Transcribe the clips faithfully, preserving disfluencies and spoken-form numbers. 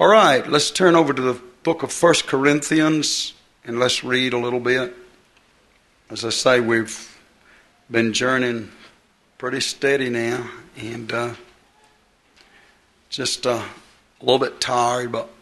All right, let's turn over to the book of First Corinthians and let's read a little bit. As I say, we've been journeying pretty steady now, and uh, just uh, a little bit tired, but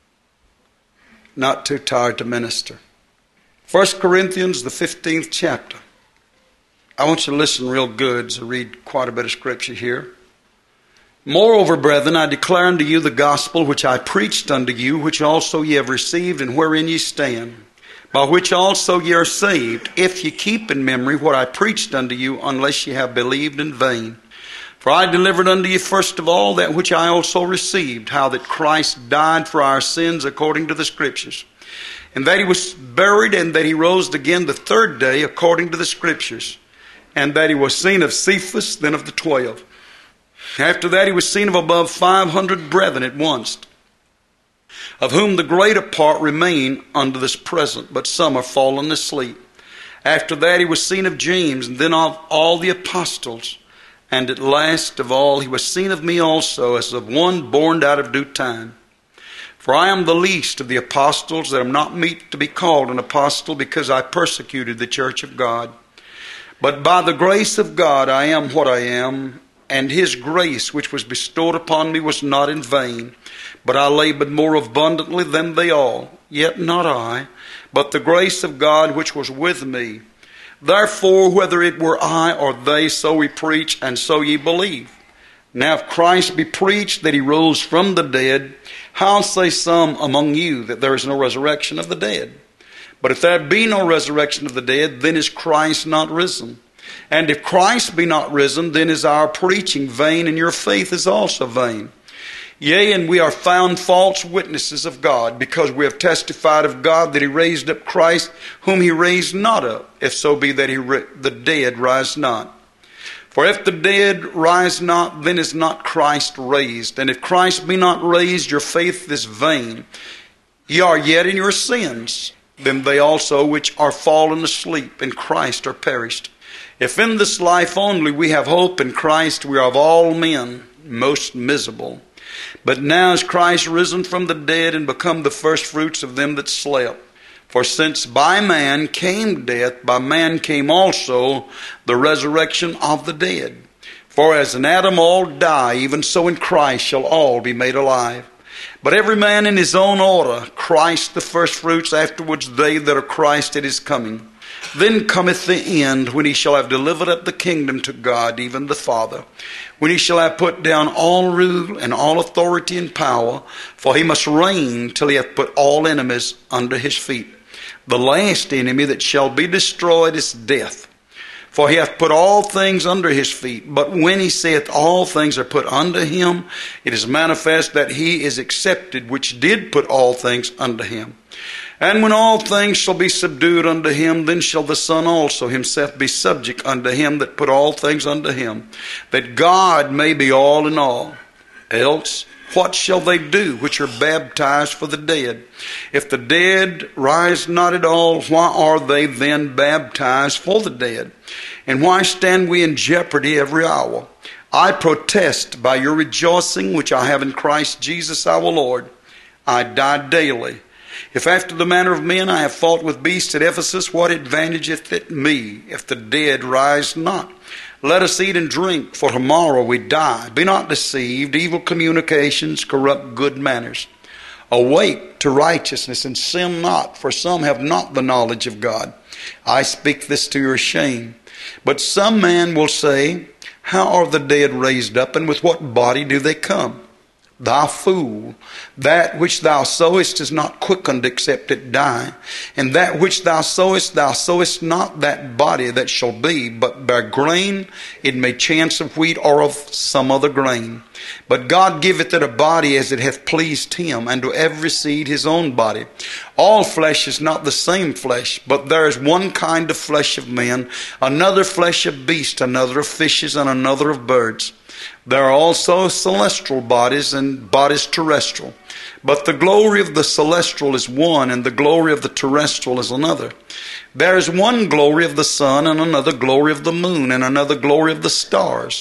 not too tired to minister. First Corinthians, the fifteenth chapter. I want you to listen real good, so read quite a bit of scripture here. Moreover, brethren, I declare unto you the gospel which I preached unto you, which also ye have received, and wherein ye stand, by which also ye are saved, if ye keep in memory what I preached unto you, unless ye have believed in vain. For I delivered unto you first of all that which I also received, how that Christ died for our sins according to the Scriptures, and that he was buried, and that he rose again the third day according to the Scriptures, and that he was seen of Cephas, then of the twelve. After that he was seen of above five hundred brethren at once, of whom the greater part remain unto this present, but some are fallen asleep. After that he was seen of James, and then of all the apostles. And at last of all he was seen of me also, as of one born out of due time. For I am the least of the apostles, that am not meet to be called an apostle, because I persecuted the church of God. But by the grace of God I am what I am, and his grace which was bestowed upon me was not in vain. But I labored more abundantly than they all, yet not I, but the grace of God which was with me. Therefore, whether it were I or they, so we preach, and so ye believe. Now if Christ be preached that he rose from the dead, how say some among you that there is no resurrection of the dead? But if there be no resurrection of the dead, then is Christ not risen? And if Christ be not risen, then is our preaching vain, and your faith is also vain. Yea, and we are found false witnesses of God, because we have testified of God that he raised up Christ, whom he raised not up, if so be that he ra- the dead rise not. For if the dead rise not, then is not Christ raised. And if Christ be not raised, your faith is vain. Ye are yet in your sins. Then they also which are fallen asleep in Christ are perished. If in this life only we have hope in Christ, we are of all men most miserable. But now is Christ risen from the dead, and become the firstfruits of them that slept. For since by man came death, by man came also the resurrection of the dead. For as in Adam all die, even so in Christ shall all be made alive. But every man in his own order, Christ the firstfruits, afterwards they that are Christ at his coming. Then cometh the end, when he shall have delivered up the kingdom to God, even the Father, when he shall have put down all rule and all authority and power, for he must reign till he hath put all enemies under his feet. The last enemy that shall be destroyed is death. For he hath put all things under his feet. But when he saith all things are put under him, it is manifest that he is accepted which did put all things under him. And when all things shall be subdued unto him, then shall the Son also himself be subject unto him that put all things under him, that God may be all in all. Else, what shall they do which are baptized for the dead? If the dead rise not at all, why are they then baptized for the dead? And why stand we in jeopardy every hour? I protest by your rejoicing which I have in Christ Jesus our Lord, I die daily. If after the manner of men I have fought with beasts at Ephesus, what advantageth it me if the dead rise not? Let us eat and drink, for tomorrow we die. Be not deceived. Evil communications corrupt good manners. Awake to righteousness, and sin not, for some have not the knowledge of God. I speak this to your shame. But some man will say, how are the dead raised up, and with what body do they come? Thou fool, that which thou sowest is not quickened except it die. And that which thou sowest, thou sowest not that body that shall be, but by grain it may chance of wheat or of some other grain. But God giveth it a body as it hath pleased him, and to every seed his own body. All flesh is not the same flesh, but there is one kind of flesh of men, another flesh of beasts, another of fishes, and another of birds. There are also celestial bodies and bodies terrestrial. But the glory of the celestial is one, and the glory of the terrestrial is another. There is one glory of the sun, and another glory of the moon, and another glory of the stars.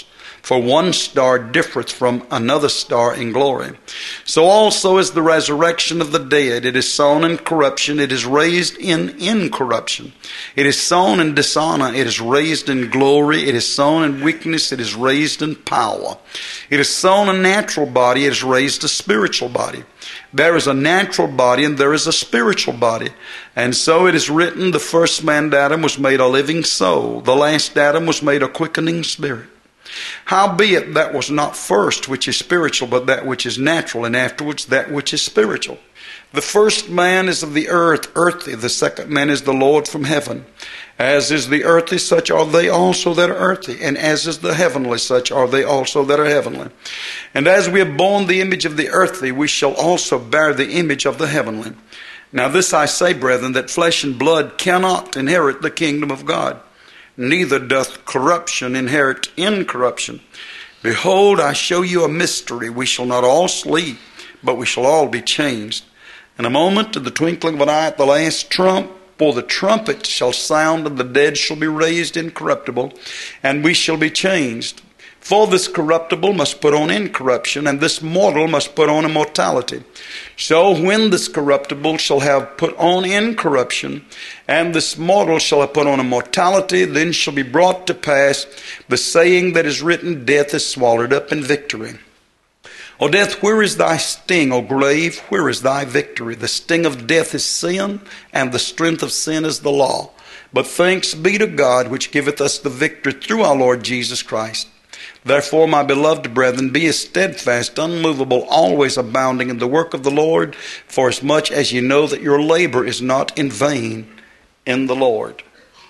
For one star differeth from another star in glory. So also is the resurrection of the dead. It is sown in corruption, it is raised in incorruption. It is sown in dishonor, it is raised in glory. It is sown in weakness, it is raised in power. It is sown a natural body, it is raised a spiritual body. There is a natural body and there is a spiritual body. And so it is written, the first man, Adam, was made a living soul. The last Adam was made a quickening spirit. Howbeit that was not first which is spiritual, but that which is natural, and afterwards that which is spiritual. The first man is of the earth, earthy. The second man is the Lord from heaven. As is the earthy, such are they also that are earthy. And as is the heavenly, such are they also that are heavenly. And as we have borne the image of the earthy, we shall also bear the image of the heavenly. Now this I say, brethren, that flesh and blood cannot inherit the kingdom of God, neither doth corruption inherit incorruption. Behold, I show you a mystery. We shall not all sleep, but we shall all be changed. In a moment, in the twinkling of an eye, at the last trump, for the trumpet shall sound, and the dead shall be raised incorruptible, and we shall be changed. For this corruptible must put on incorruption, and this mortal must put on immortality. So when this corruptible shall have put on incorruption, and this mortal shall have put on immortality, then shall be brought to pass the saying that is written, death is swallowed up in victory. O death, where is thy sting? O grave, where is thy victory? The sting of death is sin, and the strength of sin is the law. But thanks be to God, which giveth us the victory through our Lord Jesus Christ. Therefore, my beloved brethren, be as steadfast, unmovable, always abounding in the work of the Lord, for as much as ye know that your labor is not in vain in the Lord.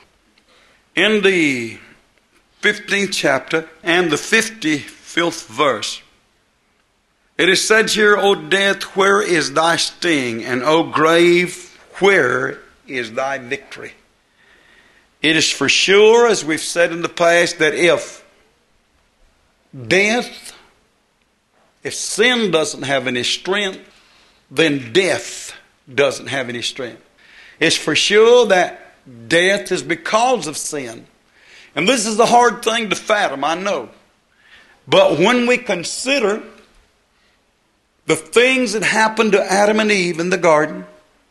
In the fifteenth chapter and the fifty-fifth verse, it is said here, O death, where is thy sting? And O grave, where is thy victory? It is for sure, as we've said in the past, that if death, if sin doesn't have any strength, then death doesn't have any strength. It's for sure that death is because of sin. And this is a hard thing to fathom, I know. But when we consider the things that happened to Adam and Eve in the garden,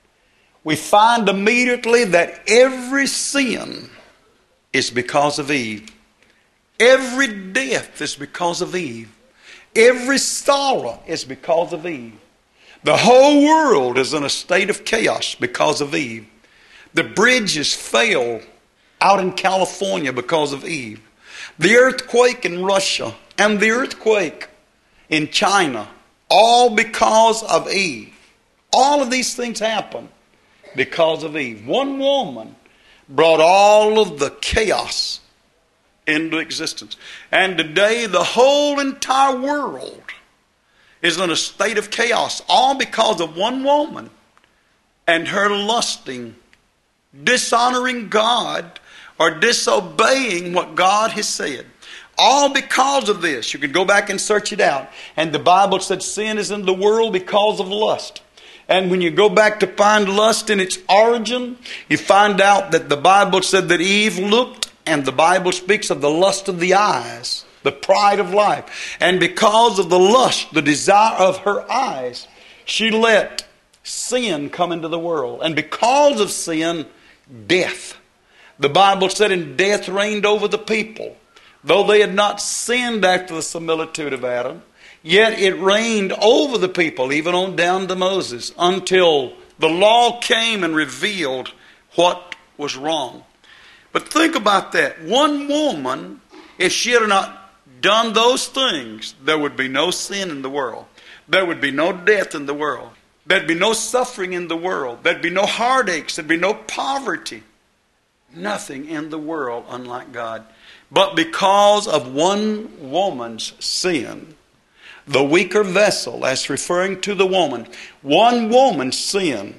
we find immediately that every sin is because of Eve. Every death is because of Eve. Every sorrow is because of Eve. The whole world is in a state of chaos because of Eve. The bridges fail out in California because of Eve. The earthquake in Russia and the earthquake in China, all because of Eve. All of these things happen because of Eve. One woman brought all of the chaos into existence. And today the whole entire world is in a state of chaos, all because of one woman and her lusting, dishonoring God, or disobeying what God has said. All because of this. You could go back and search it out. And the Bible said sin is in the world because of lust. And when you go back to find lust in its origin, you find out that the Bible said that Eve looked, and the Bible speaks of the lust of the eyes, the pride of life. And because of the lust, the desire of her eyes, she let sin come into the world. And because of sin, death. The Bible said, and death reigned over the people. Though they had not sinned after the similitude of Adam, yet it reigned over the people, even on down to Moses, until the law came and revealed what was wrong. But think about that. One woman, if she had not done those things, there would be no sin in the world. There would be no death in the world. There'd be no suffering in the world. There'd be no heartaches. There'd be no poverty. Nothing in the world unlike God. But because of one woman's sin, the weaker vessel, that's referring to the woman, one woman's sin,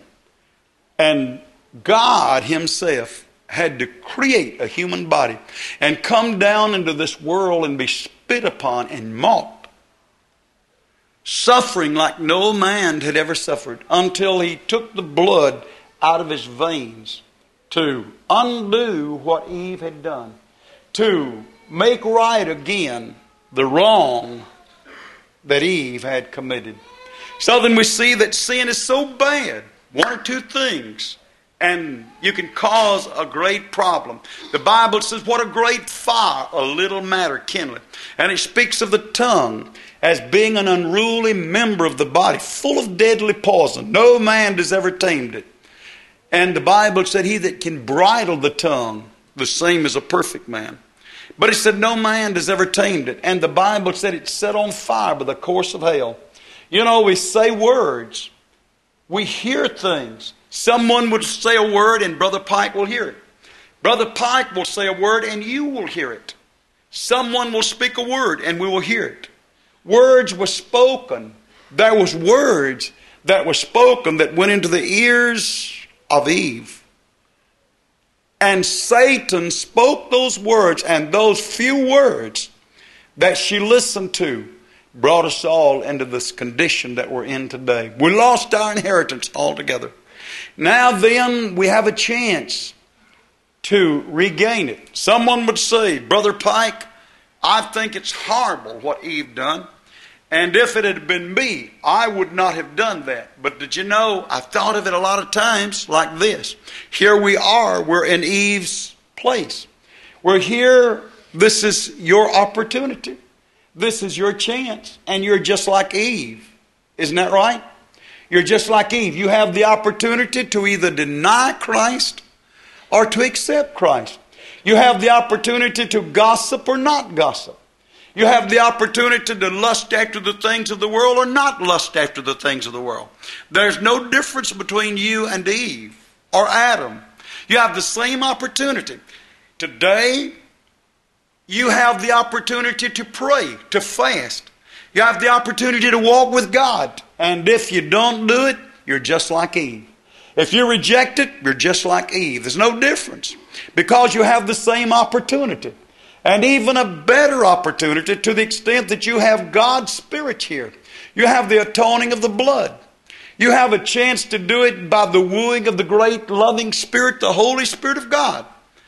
and God Himself had to create a human body and come down into this world and be spit upon and mocked, suffering like no man had ever suffered, until He took the blood out of His veins to undo what Eve had done, to make right again the wrong that Eve had committed. So then we see that sin is so bad, one or two things, and you can cause a great problem. The Bible says, what a great fire a little matter kindleth. And it speaks of the tongue as being an unruly member of the body, full of deadly poison. No man has ever tamed it. And the Bible said, he that can bridle the tongue, the same is a perfect man. But it said, no man has ever tamed it. And the Bible said it's set on fire by the course of hell. You know, we say words. We hear things. Someone would say a word and Brother Pike will hear it. Brother Pike will say a word and you will hear it. Someone will speak a word and we will hear it. Words were spoken. There was words that were spoken that went into the ears of Eve. And Satan spoke those words, and those few words that she listened to brought us all into this condition that we're in today. We lost our inheritance altogether. Now then, we have a chance to regain it. Someone would say, Brother Pike, I think it's horrible what Eve done. And if it had been me, I would not have done that. But did you know, I've thought of it a lot of times like this. Here we are, we're in Eve's place. We're here, this is your opportunity. This is your chance. And you're just like Eve. Isn't that right? You're just like Eve. You have the opportunity to either deny Christ or to accept Christ. You have the opportunity to gossip or not gossip. You have the opportunity to lust after the things of the world or not lust after the things of the world. There's no difference between you and Eve or Adam. You have the same opportunity. Today, you have the opportunity to pray, to fast. You have the opportunity to walk with God. And if you don't do it, you're just like Eve. If you reject it, you're just like Eve. There's no difference because you have the same opportunity. And even a better opportunity to the extent that you have God's Spirit here. You have the atoning of the blood. You have a chance to do it by the wooing of the great loving Spirit, the Holy Spirit of God.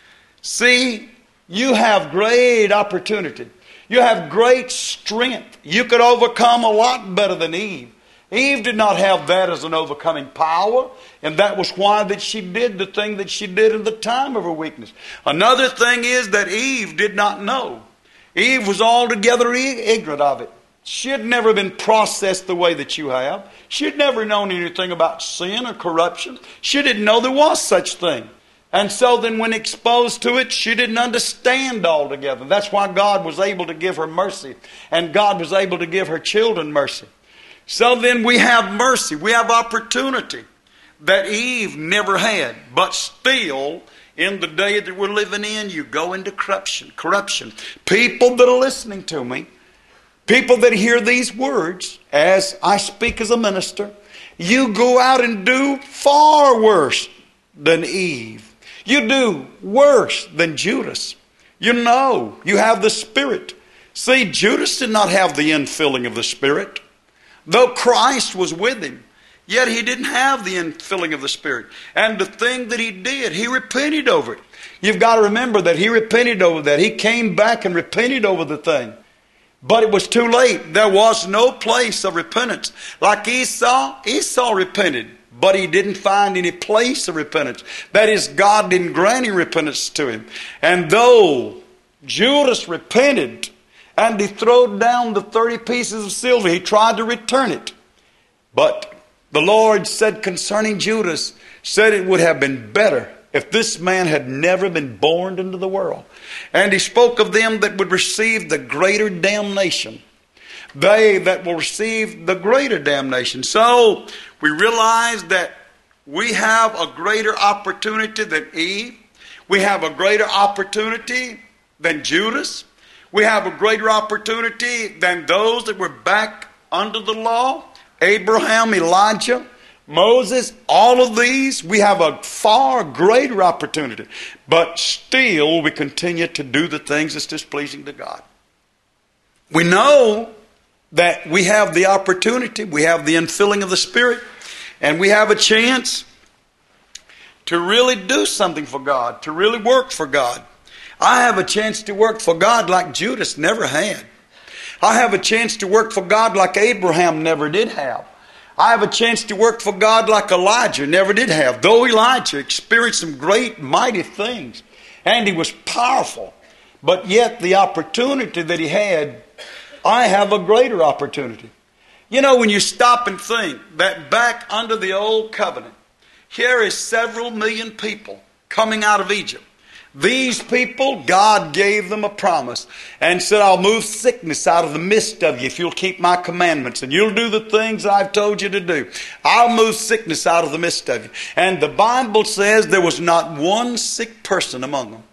See, you have great opportunity. You have great strength. You could overcome a lot better than Eve. Eve did not have that as an overcoming power, and that was why that she did the thing that she did in the time of her weakness. Another thing is that Eve did not know. Eve was altogether ignorant of it. She had never been processed the way that you have. She had never known anything about sin or corruption. She didn't know there was such thing. And so then when exposed to it, she didn't understand altogether. That's why God was able to give her mercy, and God was able to give her children mercy. So then we have mercy. We have opportunity that Eve never had. But still, in the day that we're living in, you go into corruption. Corruption. People that are listening to me, people that hear these words, as I speak as a minister, you go out and do far worse than Eve. You do worse than Judas. You know, you have the Spirit. See, Judas did not have the infilling of the Spirit. Though Christ was with him, yet he didn't have the infilling of the Spirit. And the thing that he did, he repented over it. You've got to remember that he repented over that. He came back and repented over the thing. But it was too late. There was no place of repentance. Like Esau, Esau repented, but he didn't find any place of repentance. That is, God didn't grant any repentance to him. And though Judas repented, and he threw down the thirty pieces of silver, he tried to return it. But the Lord said concerning Judas, said it would have been better if this man had never been born into the world. And he spoke of them that would receive the greater damnation. They that will receive the greater damnation. So we realize that we have a greater opportunity than Eve. We have a greater opportunity than Judas. We have a greater opportunity than those that were back under the law. Abraham, Elijah, Moses, all of these, we have a far greater opportunity. But still, we continue to do the things that's displeasing to God. We know that we have the opportunity, we have the infilling of the Spirit, and we have a chance to really do something for God, to really work for God. I have a chance to work for God like Judas never had. I have a chance to work for God like Abraham never did have. I have a chance to work for God like Elijah never did have. Though Elijah experienced some great, mighty things, and he was powerful, but yet the opportunity that he had, I have a greater opportunity. You know, when you stop and think that back under the old covenant, here is several million people coming out of Egypt. These people, God gave them a promise and said, I'll move sickness out of the midst of you if you'll keep my commandments and you'll do the things I've told you to do. I'll move sickness out of the midst of you. And the Bible says there was not one sick person among them.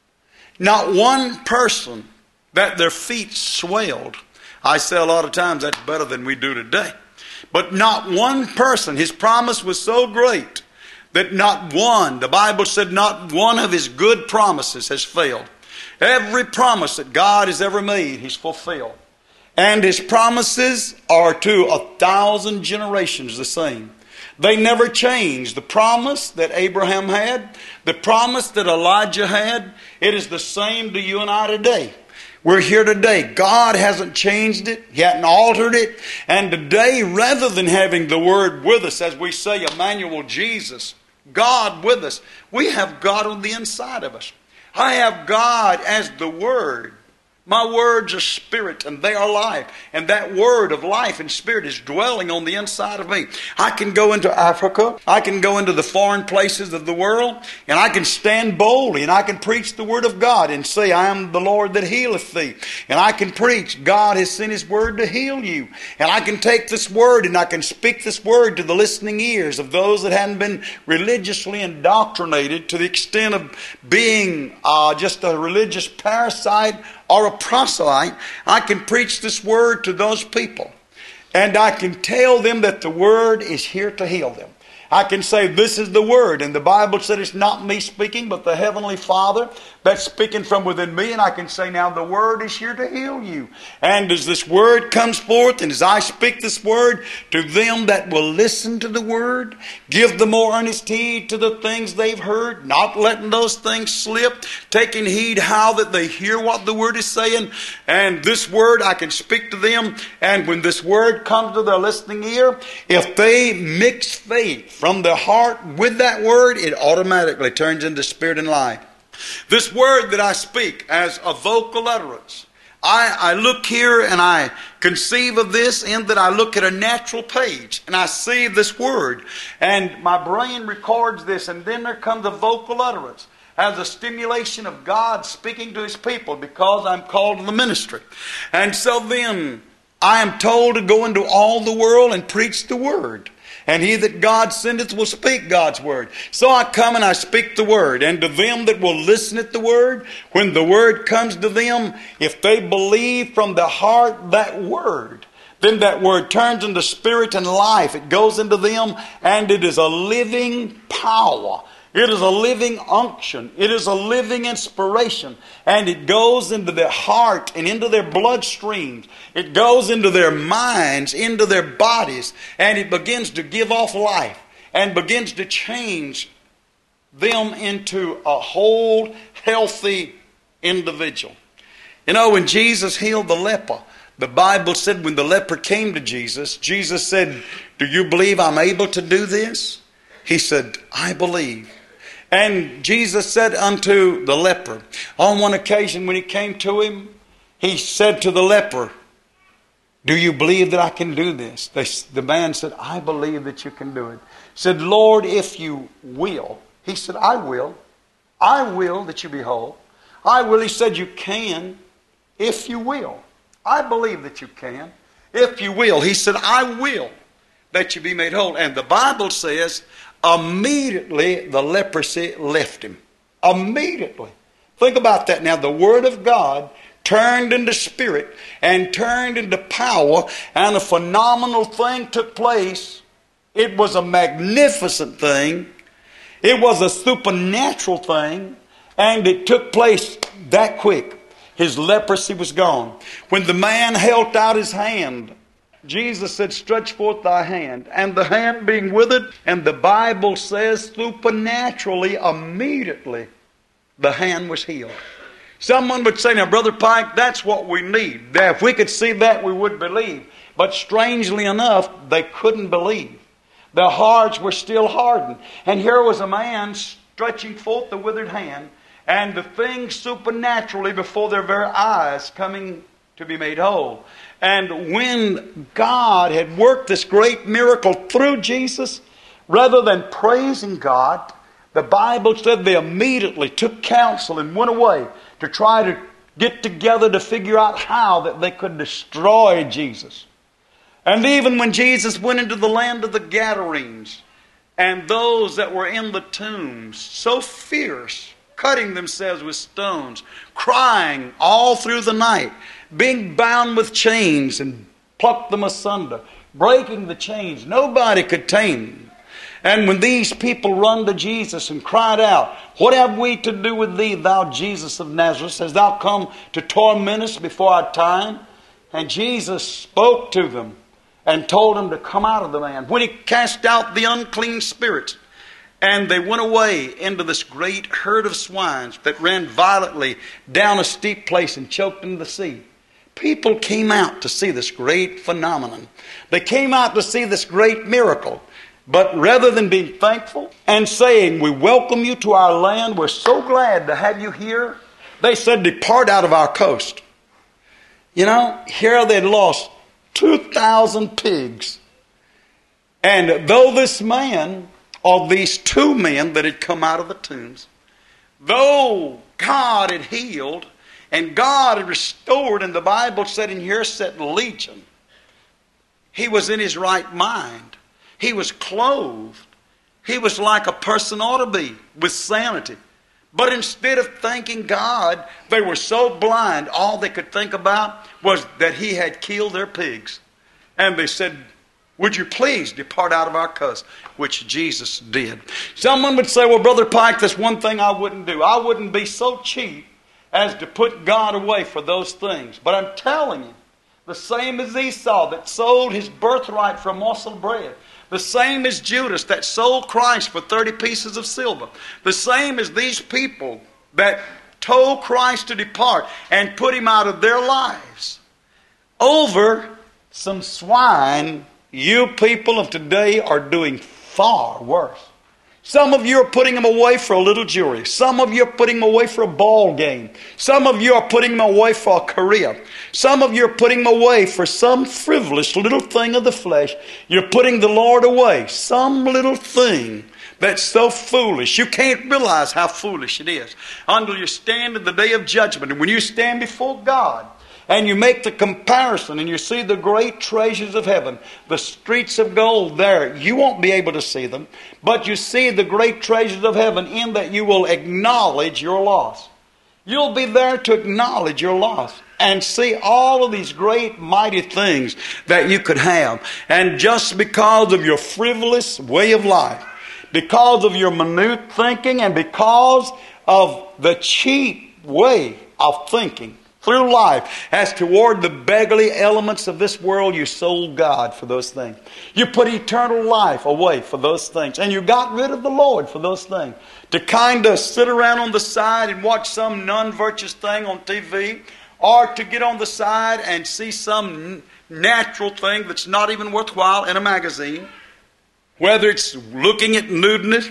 Not one person that their feet swelled. I say a lot of times that's better than we do today. But not one person. His promise was so great that not one, the Bible said not one of his good promises has failed. Every promise that God has ever made, he's fulfilled. And his promises are to a thousand generations the same. They never change. The promise that Abraham had, the promise that Elijah had, it is the same to you and I today. We're here today. God hasn't changed it. He hasn't altered it. And today, rather than having the Word with us, as we say, Emmanuel, Jesus, God with us, we have God on the inside of us. I have God as the Word. My words are spirit and they are life. And that word of life and spirit is dwelling on the inside of me. I can go into Africa. I can go into the foreign places of the world. And I can stand boldly and I can preach the word of God and say, I am the Lord that healeth thee. And I can preach, God has sent his word to heal you. And I can take this word and I can speak this word to the listening ears of those that hadn't been religiously indoctrinated to the extent of being uh, just a religious parasite or a proselyte. I can preach this word to those people. And I can tell them that the word is here to heal them. I can say this is the word. And the Bible said it's not me speaking, but the Heavenly Father that's speaking from within me. And I can say now the word is here to heal you. And as this word comes forth and as I speak this word to them that will listen to the word, give the more earnest heed to the things they've heard, not letting those things slip, taking heed how that they hear what the word is saying. And this word I can speak to them. And when this word comes to their listening ear, if they mix faith from their heart with that word, it automatically turns into spirit and life. This word that I speak as a vocal utterance, I, I look here and I conceive of this in that I look at a natural page and I see this word and my brain records this, and then there comes a vocal utterance as a stimulation of God speaking to his people because I'm called to the ministry. And so then I am told to go into all the world and preach the word. And he that God sendeth will speak God's word. So I come and I speak the word. And to them that will listen at the word, when the word comes to them, if they believe from the heart that word, then that word turns into spirit and life. It goes into them and it is a living power. It is a living unction. It is a living inspiration. And it goes into their heart and into their bloodstreams. It goes into their minds, into their bodies. And it begins to give off life and begins to change them into a whole, healthy individual. You know, when Jesus healed the leper, the Bible said when the leper came to Jesus, Jesus said, "Do you believe I'm able to do this?" He said, "I believe." And Jesus said unto the leper, on one occasion when he came to him, he said to the leper, "Do you believe that I can do this?" They, the man said, "I believe that you can do it." He said, "Lord, if you will." He said, "I will. I will that you be whole. I will." He said, "You can if you will." I believe that you can if you will. He said, "I will that you be made whole." And the Bible says, immediately the leprosy left him. Immediately. Think about that now. The Word of God turned into spirit and turned into power, and a phenomenal thing took place. It was a magnificent thing. It was a supernatural thing, and it took place that quick. His leprosy was gone. When the man held out his hand, Jesus said, "Stretch forth thy hand." And the hand being withered, and the Bible says supernaturally, immediately, the hand was healed. Someone would say, now, Brother Pike, that's what we need. If we could see that, we would believe. But strangely enough, they couldn't believe. Their hearts were still hardened. And here was a man stretching forth the withered hand, and the thing supernaturally before their very eyes coming to be made whole. And when God had worked this great miracle through Jesus, rather than praising God, the Bible said they immediately took counsel and went away to try to get together to figure out how that they could destroy Jesus. And even when Jesus went into the land of the Gadarenes, and those that were in the tombs, so fierce, cutting themselves with stones, crying all through the night, being bound with chains and plucked them asunder, breaking the chains, nobody could tame them. And when these people run to Jesus and cried out, what have we to do with thee, thou Jesus of Nazareth? Hast thou come to torment us before our time? And Jesus spoke to them and told them to come out of the man. When he cast out the unclean spirits, and they went away into this great herd of swines that ran violently down a steep place and choked into the sea. People came out to see this great phenomenon. They came out to see this great miracle. But rather than being thankful and saying, we welcome you to our land, we're so glad to have you here, they said, depart out of our coast. You know, here they'd lost two thousand pigs. And though this man, or these two men that had come out of the tombs, though God had healed and God had restored, and the Bible said in here, said legion, he was in his right mind. He was clothed. He was like a person ought to be, with sanity. But instead of thanking God, they were so blind, all they could think about was that he had killed their pigs. And they said, would you please depart out of our coast? Which Jesus did. Someone would say, well, Brother Pike, that's one thing I wouldn't do. I wouldn't be so cheap as to put God away for those things. But I'm telling you, the same as Esau that sold his birthright for a morsel of bread. The same as Judas that sold Christ for thirty pieces of silver. The same as these people that told Christ to depart and put him out of their lives over some swine. You people of today are doing far worse. Some of you are putting them away for a little jewelry. Some of you are putting them away for a ball game. Some of you are putting them away for a career. Some of you are putting them away for some frivolous little thing of the flesh. You're putting the Lord away. Some little thing that's so foolish. You can't realize how foolish it is until you stand in the day of judgment. And when you stand before God, and you make the comparison and you see the great treasures of heaven, the streets of gold there, you won't be able to see them, but you see the great treasures of heaven in that you will acknowledge your loss. You'll be there to acknowledge your loss and see all of these great mighty things that you could have. And just because of your frivolous way of life, because of your minute thinking, and because of the cheap way of thinking through life as toward the beggarly elements of this world, you sold God for those things. You put eternal life away for those things. And you got rid of the Lord for those things. To kind of sit around on the side and watch some non-virtuous thing on T V, or to get on the side and see some natural thing that's not even worthwhile in a magazine. Whether it's looking at nudeness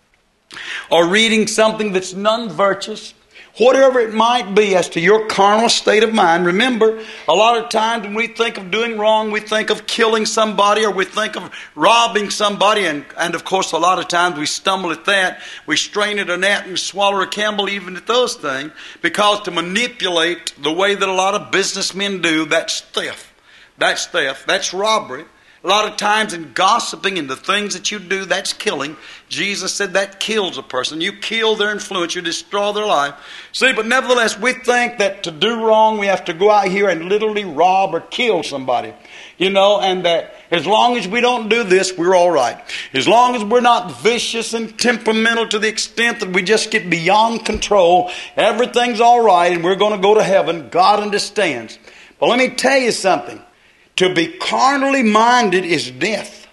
or reading something that's non-virtuous, whatever it might be as to your carnal state of mind. Remember, a lot of times when we think of doing wrong, we think of killing somebody, or we think of robbing somebody. And, and of course, a lot of times we stumble at that. We strain at a gnat and swallow a camel even at those things. Because to manipulate the way that a lot of businessmen do, that's theft. That's theft. That's robbery. A lot of times in gossiping and the things that you do, that's killing. Jesus said that kills a person. You kill their influence. You destroy their life. See, but nevertheless, we think that to do wrong, we have to go out here and literally rob or kill somebody. You know, and that as long as we don't do this, we're all right. As long as we're not vicious and temperamental to the extent that we just get beyond control, everything's all right and we're going to go to heaven. God understands. But let me tell you something. To be carnally minded is death.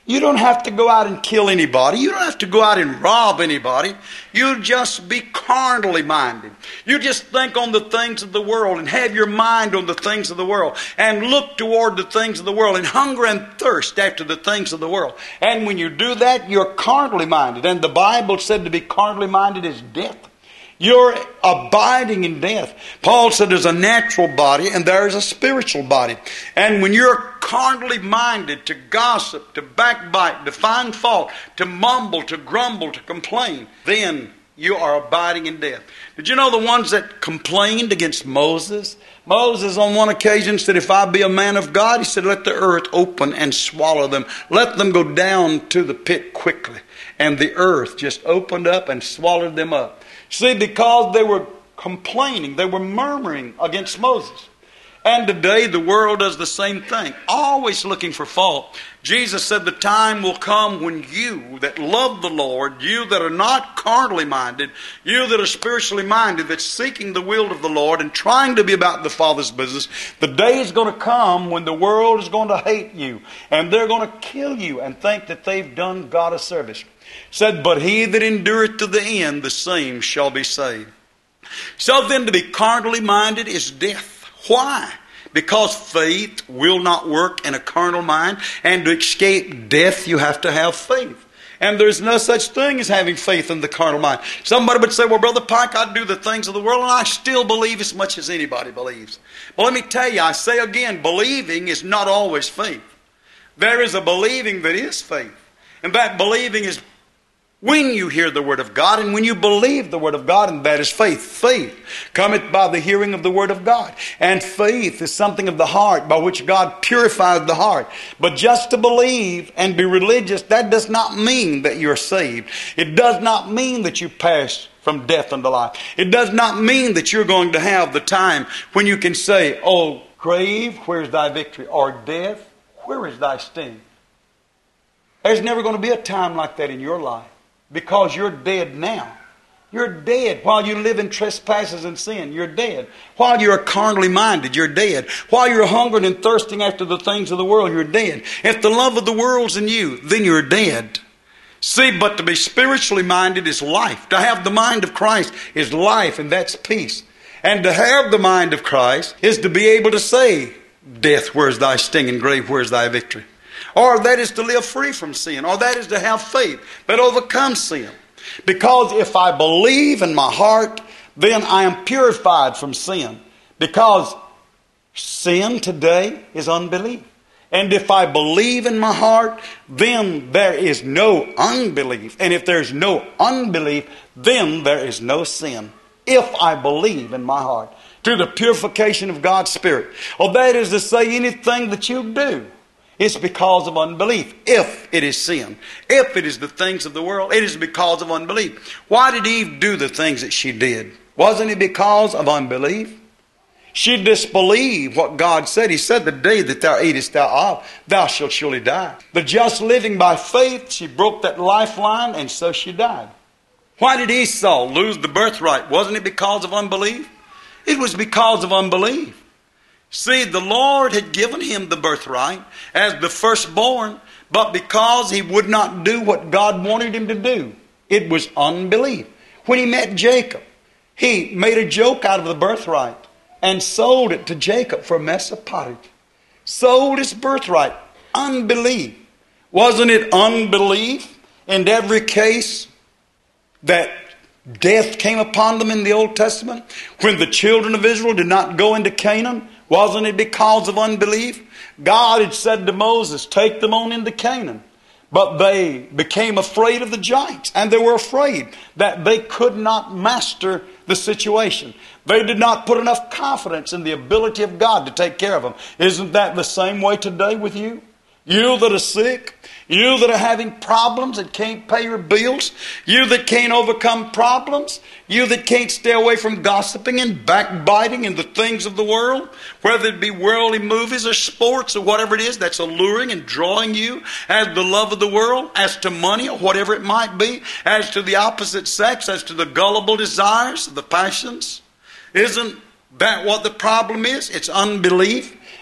You don't have to go out and kill anybody. You don't have to go out and rob anybody. You just be carnally minded. You just think on the things of the world and have your mind on the things of the world and look toward the things of the world and hunger and thirst after the things of the world. And when you do that, you're carnally minded. And the Bible said to be carnally minded is death. You're abiding in death. Paul said there's a natural body and there's a spiritual body. And when you're carnally minded to gossip, to backbite, to find fault, to mumble, to grumble, to complain, then you are abiding in death. Did you know the ones that complained against Moses? Moses on one occasion said, if I be a man of God, he said, let the earth open and swallow them. Let them go down to the pit quickly. And the earth just opened up and swallowed them up. See, because they were complaining, they were murmuring against Moses. And today the world does the same thing, always looking for fault. Jesus said the time will come when you that love the Lord, you that are not carnally minded, you that are spiritually minded, that's seeking the will of the Lord and trying to be about the Father's business, the day is going to come when the world is going to hate you and they're going to kill you and think that they've done God a service. Said, but he that endureth to the end, the same shall be saved. So then to be carnally minded is death. Why? Because faith will not work in a carnal mind, and to escape death you have to have faith. And there's no such thing as having faith in the carnal mind. Somebody would say, well, Brother Pike, I do the things of the world and I still believe as much as anybody believes. But let me tell you, I say again, believing is not always faith. There is a believing that is faith. And that believing is when you hear the Word of God and when you believe the Word of God, and that is faith. Faith cometh by the hearing of the Word of God. And faith is something of the heart by which God purifies the heart. But just to believe and be religious, that does not mean that you're saved. It does not mean that you pass from death unto life. It does not mean that you're going to have the time when you can say, oh, grave, where's thy victory? Or death, where is thy sting? There's never going to be a time like that in your life. Because you're dead now. You're dead while you live in trespasses and sin. You're dead. While you're carnally minded, you're dead. While you're hungering and thirsting after the things of the world, you're dead. If the love of the world's in you, then you're dead. See, but to be spiritually minded is life. To have the mind of Christ is life, and that's peace. And to have the mind of Christ is to be able to say, death, where's thy sting, and grave, where's thy victory? Or that is to live free from sin. Or that is to have faith that overcomes sin. Because if I believe in my heart, then I am purified from sin. Because sin today is unbelief. And if I believe in my heart, then there is no unbelief. And if there's no unbelief, then there is no sin. If I believe in my heart. To the purification of God's Spirit. Well, that is to say, anything that you do, it's because of unbelief. If it is sin. If it is the things of the world, it is because of unbelief. Why did Eve do the things that she did? Wasn't it because of unbelief? She disbelieved what God said. He said, the day that thou eatest thou of, thou shalt surely die. The just living by faith, she broke that lifeline, and so she died. Why did Esau lose the birthright? Wasn't it because of unbelief? It was because of unbelief. See, the Lord had given him the birthright as the firstborn, but because he would not do what God wanted him to do, it was unbelief. When he met Jacob, he made a joke out of the birthright and sold it to Jacob for a mess of pottage. Sold his birthright. Unbelief. Wasn't it unbelief in every case that death came upon them in the Old Testament? When the children of Israel did not go into Canaan, wasn't it because of unbelief? God had said to Moses, take them on into Canaan. But they became afraid of the giants, and they were afraid that they could not master the situation. They did not put enough confidence in the ability of God to take care of them. Isn't that the same way today with you? You that are sick, you that are having problems and can't pay your bills, you that can't overcome problems, you that can't stay away from gossiping and backbiting and the things of the world, whether it be worldly movies or sports or whatever it is that's alluring and drawing you, as the love of the world, as to money or whatever it might be, as to the opposite sex, as to the gullible desires, the passions. Isn't that what the problem is? It's unbelief.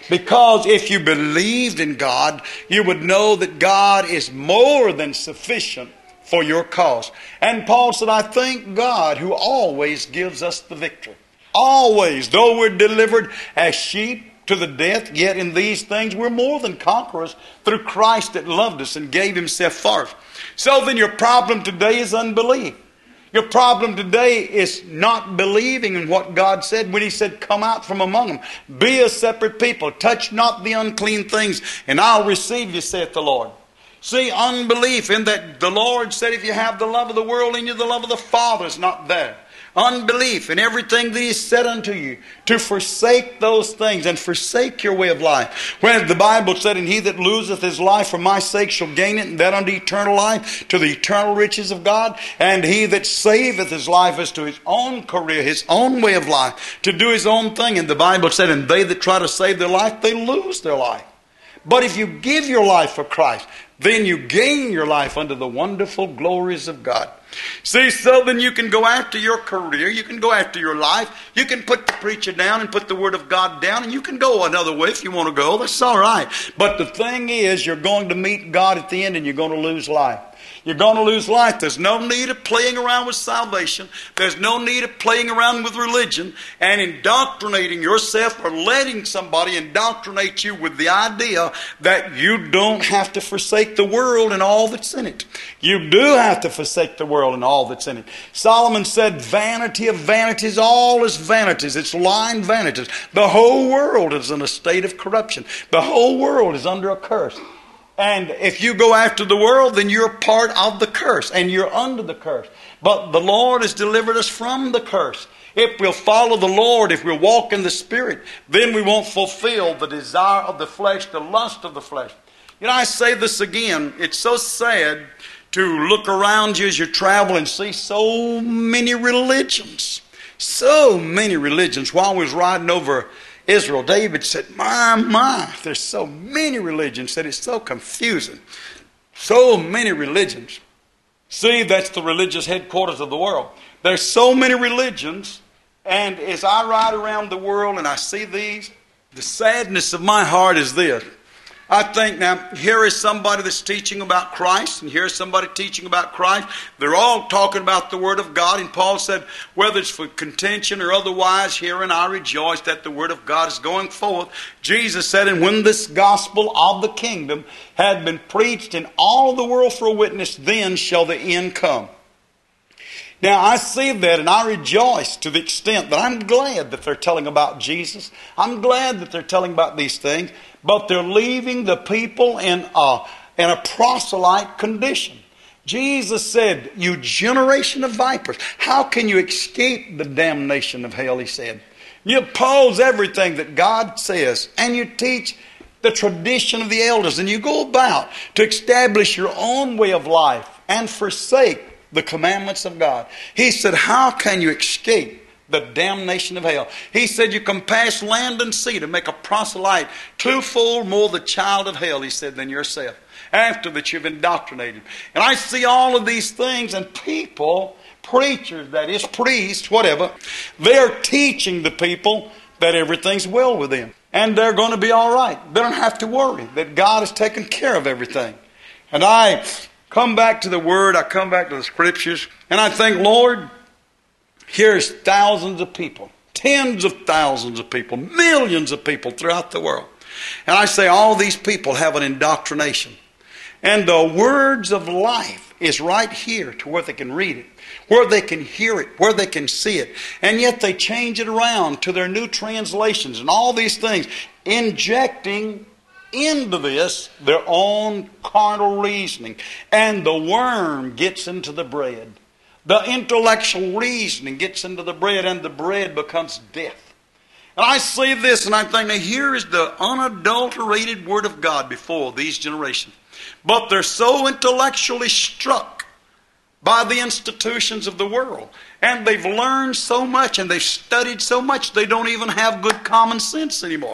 Because if you believed in God, you would know that God is more than sufficient for your cause. And Paul said, I thank God who always gives us the victory. Always, though we're delivered as sheep to the death, yet in these things we're more than conquerors through Christ that loved us and gave himself for us. So then your problem today is unbelief. Your problem today is not believing in what God said when he said, come out from among them. Be a separate people. Touch not the unclean things, and I'll receive you, saith the Lord. See, unbelief in that the Lord said, if you have the love of the world in you, the love of the Father is not there. Unbelief in everything that he said unto you, to forsake those things and forsake your way of life. When the Bible said, and he that loseth his life for my sake shall gain it, and that unto eternal life, to the eternal riches of God. And he that saveth his life is to his own career, his own way of life, to do his own thing. And the Bible said, and they that try to save their life, they lose their life. But if you give your life for Christ, then you gain your life under the wonderful glories of God. See, so then you can go after your career, you can go after your life, you can put the preacher down and put the Word of God down, and you can go another way if you want to go. That's all right. But the thing is, you're going to meet God at the end and you're going to lose life. You're going to lose life. There's no need of playing around with salvation. There's no need of playing around with religion and indoctrinating yourself or letting somebody indoctrinate you with the idea that you don't have to forsake the world and all that's in it. You do have to forsake the world and all that's in it. Solomon said, vanity of vanities, all is vanities. It's lying vanities. The whole world is in a state of corruption. The whole world is under a curse. And if you go after the world, then you're part of the curse and you're under the curse. But the Lord has delivered us from the curse. If we'll follow the Lord, if we'll walk in the Spirit, then we won't fulfill the desire of the flesh, the lust of the flesh. You know, I say this again. It's so sad to look around you as you travel and see so many religions. So many religions. While I was riding over Israel, David said, my, my, there's so many religions. Said it's so confusing. So many religions. See, that's the religious headquarters of the world. There's so many religions, and as I ride around the world and I see these, the sadness of my heart is this. I think now, here is somebody that's teaching about Christ, and here's somebody teaching about Christ. They're all talking about the Word of God, and Paul said, whether it's for contention or otherwise, herein I rejoice that the Word of God is going forth. Jesus said, and when this gospel of the kingdom had been preached in all the world for a witness, then shall the end come. Now, I see that and I rejoice to the extent that I'm glad that they're telling about Jesus. I'm glad that they're telling about these things, but they're leaving the people in a, in a proselyte condition. Jesus said, you generation of vipers, how can you escape the damnation of hell, he said. You oppose everything that God says, and you teach the tradition of the elders, and you go about to establish your own way of life and forsake the commandments of God. He said, how can you escape the damnation of hell? He said, you can pass land and sea to make a proselyte twofold more the child of hell, he said, than yourself, after that you've indoctrinated. And I see all of these things, and people, preachers, that is, priests, whatever, they're teaching the people that everything's well with them. And they're going to be all right. They don't have to worry, that God has taken care of everything. And I come back to the Word, I come back to the Scriptures, and I think, Lord, here's thousands of people, tens of thousands of people, millions of people throughout the world. And I say all these people have an indoctrination. And the words of life is right here to where they can read it, where they can hear it, where they can see it. And yet they change it around to their new translations and all these things, injecting into this their own carnal reasoning. And the worm gets into the bread. The intellectual reasoning gets into the bread, and the bread becomes death. And I see this and I think, now here is the unadulterated Word of God before these generations. But they're so intellectually struck by the institutions of the world. And they've learned so much and they've studied so much they don't even have good common sense anymore.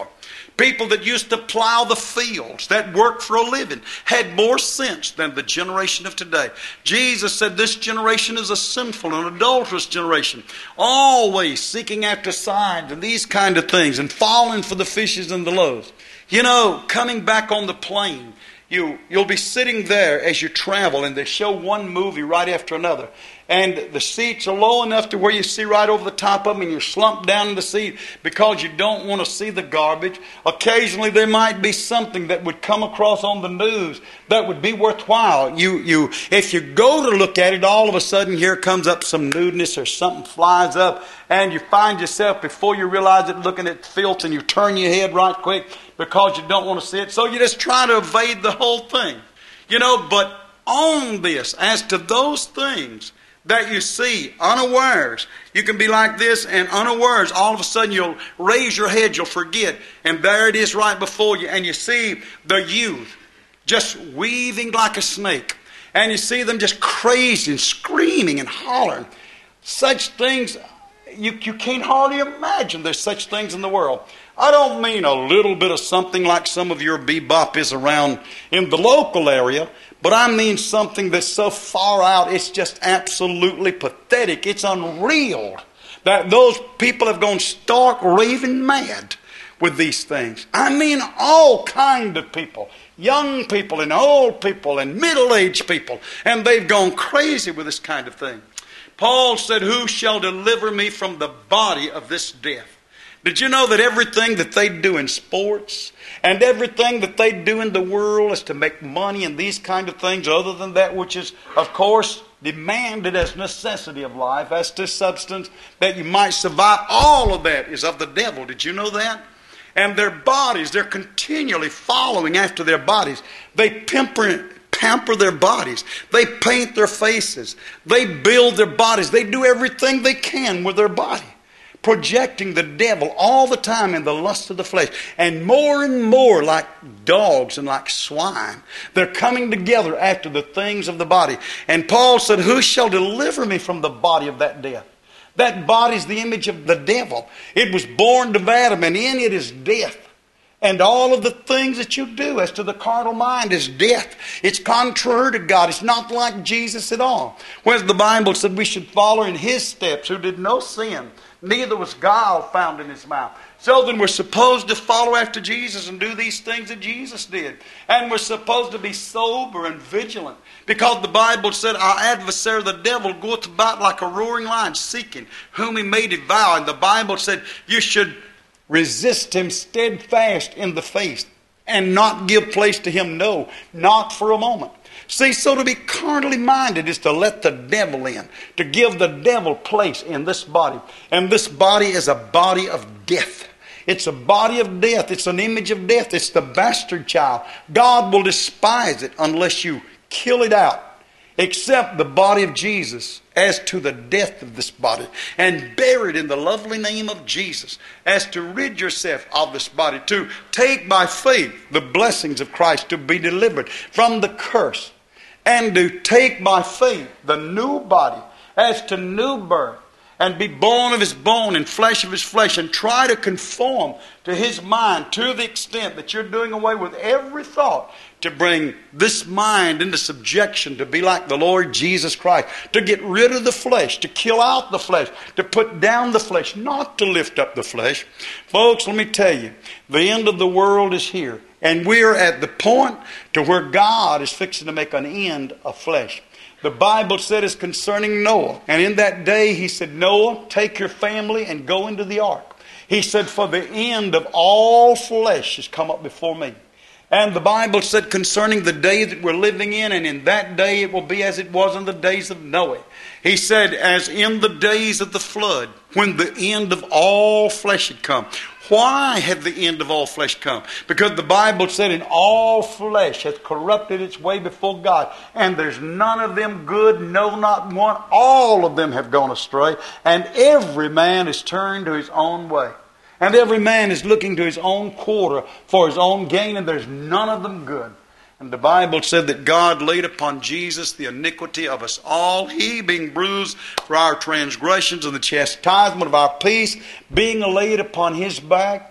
People that used to plow the fields, that worked for a living, had more sense than the generation of today. Jesus said this generation is a sinful and adulterous generation, always seeking after signs and these kind of things and falling for the fishes and the loaves. You know, coming back on the plane, you, you'll be sitting there as you travel, and they show one movie right after another. And the seats are low enough to where you see right over the top of them, and you're slumped down in the seat because you don't want to see the garbage. Occasionally there might be something that would come across on the news that would be worthwhile. You, you, if you go to look at it, all of a sudden here comes up some nudeness or something flies up, and you find yourself, before you realize it, looking at filth, and you turn your head right quick because you don't want to see it. So you just try to evade the whole thing. You know, but on this, as to those things that you see unawares, you can be like this, and unawares, all of a sudden you'll raise your head, you'll forget, and there it is right before you, and you see the youth just weaving like a snake, and you see them just crazy and screaming and hollering. Such things, you, you can't hardly imagine there's such things in the world. I don't mean a little bit of something like some of your bebop is around in the local area, but I mean something that's so far out, it's just absolutely pathetic. It's unreal that those people have gone stark raving mad with these things. I mean all kind of people, young people and old people and middle-aged people, and they've gone crazy with this kind of thing. Paul said, "Who shall deliver me from the body of this death?" Did you know that everything that they do in sports and everything that they do in the world is to make money and these kind of things, other than that which is, of course, demanded as necessity of life, as to substance that you might survive, all of that is of the devil. Did you know that? And their bodies, they're continually following after their bodies. They pamper, pamper their bodies. They paint their faces. They build their bodies. They do everything they can with their body, projecting the devil all the time in the lust of the flesh. And more and more like dogs and like swine, they're coming together after the things of the body. And Paul said, "Who shall deliver me from the body of that death?" That body is the image of the devil. It was born of Adam, and in it is death. And all of the things that you do as to the carnal mind is death. It's contrary to God. It's not like Jesus at all. Whereas the Bible said we should follow in His steps, who did no sin, neither was guile found in His mouth. So then we're supposed to follow after Jesus and do these things that Jesus did. And we're supposed to be sober and vigilant, because the Bible said our adversary the devil goeth about like a roaring lion, seeking whom he may devour. And the Bible said you should resist him steadfast in the faith and not give place to him, no, not for a moment. See, so to be carnally minded is to let the devil in, to give the devil place in this body. And this body is a body of death. It's a body of death. It's an image of death. It's the bastard child. God will despise it unless you kill it out. Except the body of Jesus, as to the death of this body, and bury it in the lovely name of Jesus, as to rid yourself of this body, to take by faith the blessings of Christ, to be delivered from the curse, and to take by faith the new body, as to new birth, and be bone of His bone and flesh of His flesh, and try to conform to His mind to the extent that you're doing away with every thought to bring this mind into subjection, to be like the Lord Jesus Christ, to get rid of the flesh, to kill out the flesh, to put down the flesh, not to lift up the flesh. Folks, let me tell you, the end of the world is here, and we're at the point to where God is fixing to make an end of flesh. The Bible said it's concerning Noah, and in that day He said, "Noah, take your family and go into the ark." He said, "For the end of all flesh has come up before me." And the Bible said concerning the day that we're living in, and in that day it will be as it was in the days of Noah. He said, as in the days of the flood, when the end of all flesh had come. Why had the end of all flesh come? Because the Bible said, "In all flesh hath corrupted its way before God, and there's none of them good, no, not one. All of them have gone astray, and every man is turned to his own way. And every man is looking to his own quarter for his own gain, and there's none of them good." And the Bible said that God laid upon Jesus the iniquity of us all, He being bruised for our transgressions, and the chastisement of our peace being laid upon His back.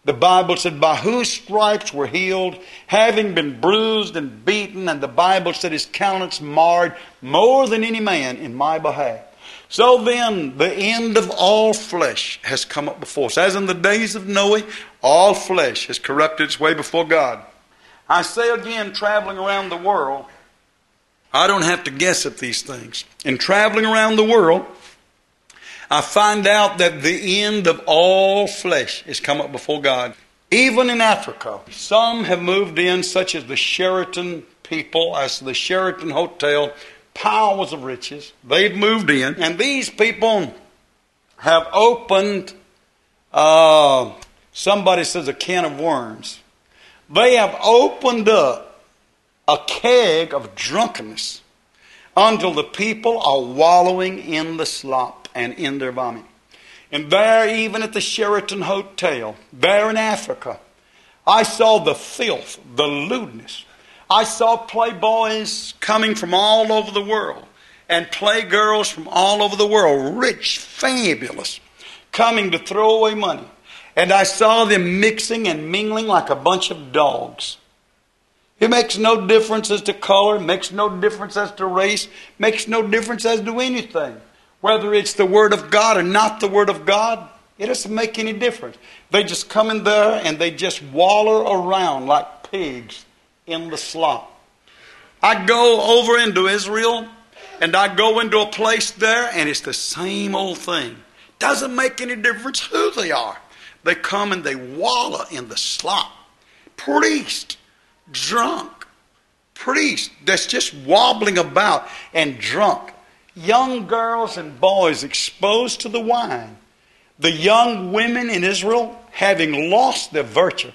The Bible said, by whose stripes were healed, having been bruised and beaten, and the Bible said his countenance marred more than any man in my behalf. So then, the end of all flesh has come up before us. As in the days of Noah, all flesh has corrupted its way before God. I say again, traveling around the world, I don't have to guess at these things. In traveling around the world, I find out that the end of all flesh has come up before God. Even in Africa, some have moved in, such as the Sheraton people, as the Sheraton Hotel, piles of riches. They've moved in, and these people have opened, uh, somebody says, a can of worms. They have opened up a keg of drunkenness until the people are wallowing in the slop and in their vomit. And there, even at the Sheraton Hotel, there in Africa, I saw the filth, the lewdness. I saw playboys coming from all over the world and playgirls from all over the world, rich, fabulous, coming to throw away money. And I saw them mixing and mingling like a bunch of dogs. It makes no difference as to color, makes no difference as to race, makes no difference as to anything. Whether it's the Word of God or not the Word of God, it doesn't make any difference. They just come in there and they just waller around like pigs in the slop. I go over into Israel and I go into a place there and it's the same old thing. Doesn't make any difference who they are. They come and they wallow in the slop. Priest, drunk, priest that's just wobbling about and drunk. Young girls and boys exposed to the wine. The young women in Israel, having lost their virtue,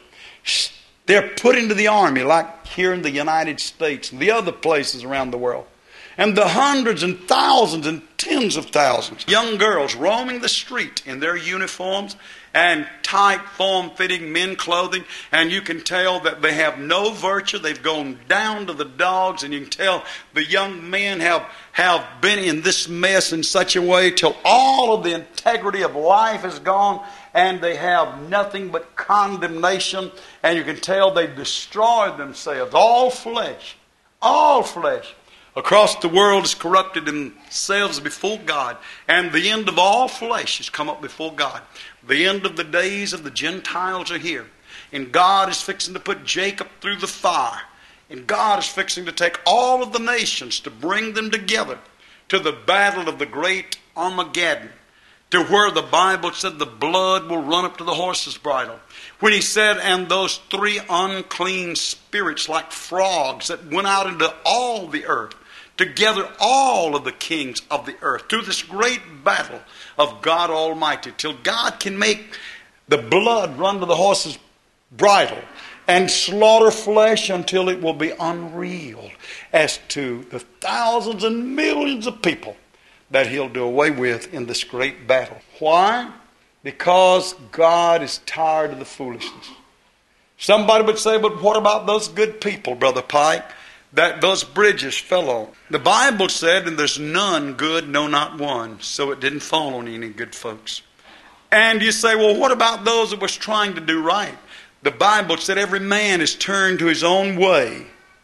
they're put into the army like here in the United States and the other places around the world. And the hundreds and thousands and tens of thousands, young girls roaming the street in their uniforms and tight form-fitting men clothing, and you can tell that they have no virtue. They've gone down to the dogs, and you can tell the young men have, have been in this mess in such a way till all of the integrity of life is gone, and they have nothing but condemnation, and you can tell they've destroyed themselves. All flesh, all flesh across the world is corrupted themselves before God, and the end of all flesh has come up before God. The end of the days of the Gentiles are here, and God is fixing to put Jacob through the fire, and God is fixing to take all of the nations to bring them together to the battle of the great Armageddon, to where the Bible said the blood will run up to the horse's bridle. When he said, and those three unclean spirits like frogs that went out into all the earth, to gather all of the kings of the earth through this great battle of God Almighty, till God can make the blood run to the horse's bridle and slaughter flesh until it will be unreal as to the thousands and millions of people that he'll do away with in this great battle. Why? Because God is tired of the foolishness. Somebody would say, but what about those good people, Brother Pike, that those bridges fell on? The Bible said, and there's none good, no, not one. So it didn't fall on any good folks. And you say, well, what about those that was trying to do right? The Bible said every man is turned to his own way.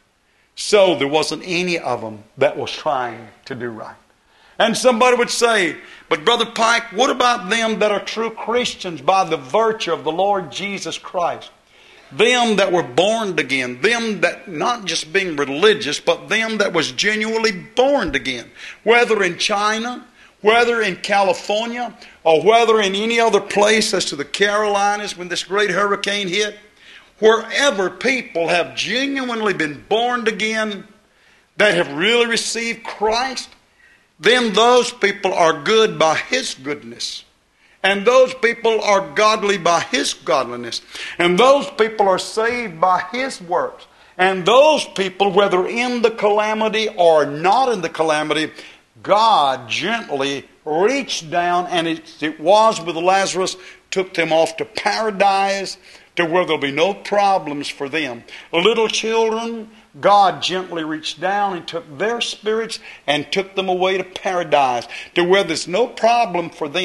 So there wasn't any of them that was trying to do right. And somebody would say, but Brother Pike, what about them that are true Christians by the virtue of the Lord Jesus Christ? Them that were born again, them that not just being religious, but them that was genuinely born again. Whether in China, whether in California, or whether in any other place as to the Carolinas when this great hurricane hit, wherever people have genuinely been born again, that have really received Christ, then those people are good by His goodness. And those people are godly by His godliness. And those people are saved by His works. And those people, whether in the calamity or not in the calamity, God gently reached down, and it, it was with Lazarus, took them off to paradise, to where there'll be no problems for them. Little children, God gently reached down and took their spirits and took them away to paradise, to where there's no problem for them.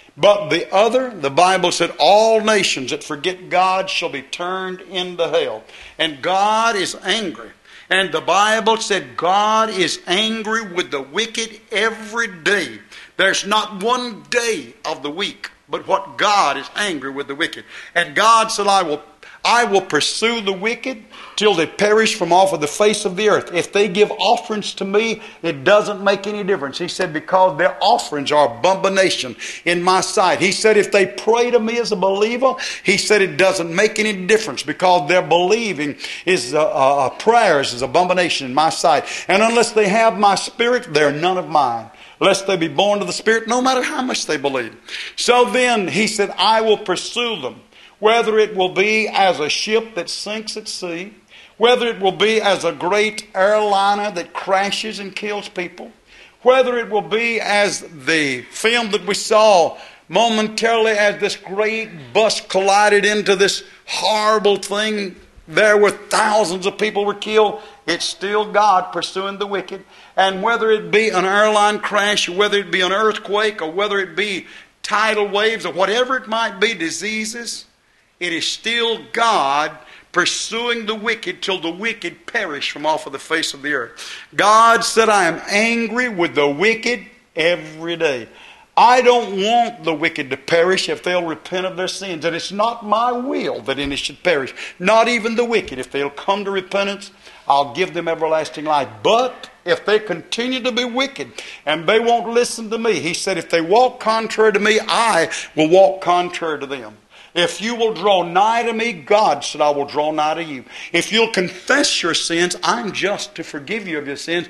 But the other, the Bible said, all nations that forget God shall be turned into hell. And God is angry. And the Bible said God is angry with the wicked every day. There's not one day of the week but what God is angry with the wicked. And God said, I will I will pursue the wicked till they perish from off of the face of the earth. If they give offerings to me, it doesn't make any difference. He said, because their offerings are abomination in my sight. He said, if they pray to me as a believer, he said it doesn't make any difference because their believing is uh, uh, prayers is abomination in my sight. And unless they have my spirit, they're none of mine. Lest they be born of the Spirit, no matter how much they believe. So then, he said, I will pursue them. Whether it will be as a ship that sinks at sea, whether it will be as a great airliner that crashes and kills people, whether it will be as the film that we saw momentarily as this great bus collided into this horrible thing there where thousands of people were killed, it's still God pursuing the wicked. And whether it be an airline crash, or whether it be an earthquake, or whether it be tidal waves, or whatever it might be, diseases, it is still God pursuing the wicked till the wicked perish from off of the face of the earth. God said, I am angry with the wicked every day. I don't want the wicked to perish if they'll repent of their sins. And it's not my will that any should perish. Not even the wicked. If they'll come to repentance, I'll give them everlasting life. But if they continue to be wicked and they won't listen to me, he said, if they walk contrary to me, I will walk contrary to them. If you will draw nigh to me, God said, I will draw nigh to you. If you'll confess your sins, I'm just to forgive you of your sins.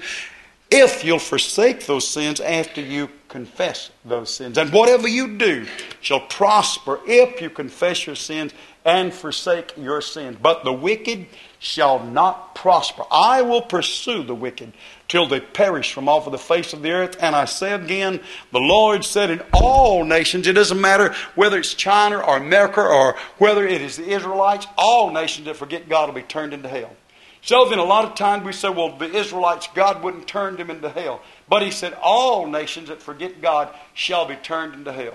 If you'll forsake those sins after you confess those sins. And whatever you do shall prosper if you confess your sins and forsake your sins. But the wicked shall not prosper. I will pursue the wicked till they perish from off of the face of the earth. And I say again, the Lord said in all nations, it doesn't matter whether it's China or America or whether it is the Israelites, all nations that forget God will be turned into hell. So then a lot of times we say, well, the Israelites, God wouldn't turn them into hell. But he said all nations that forget God shall be turned into hell.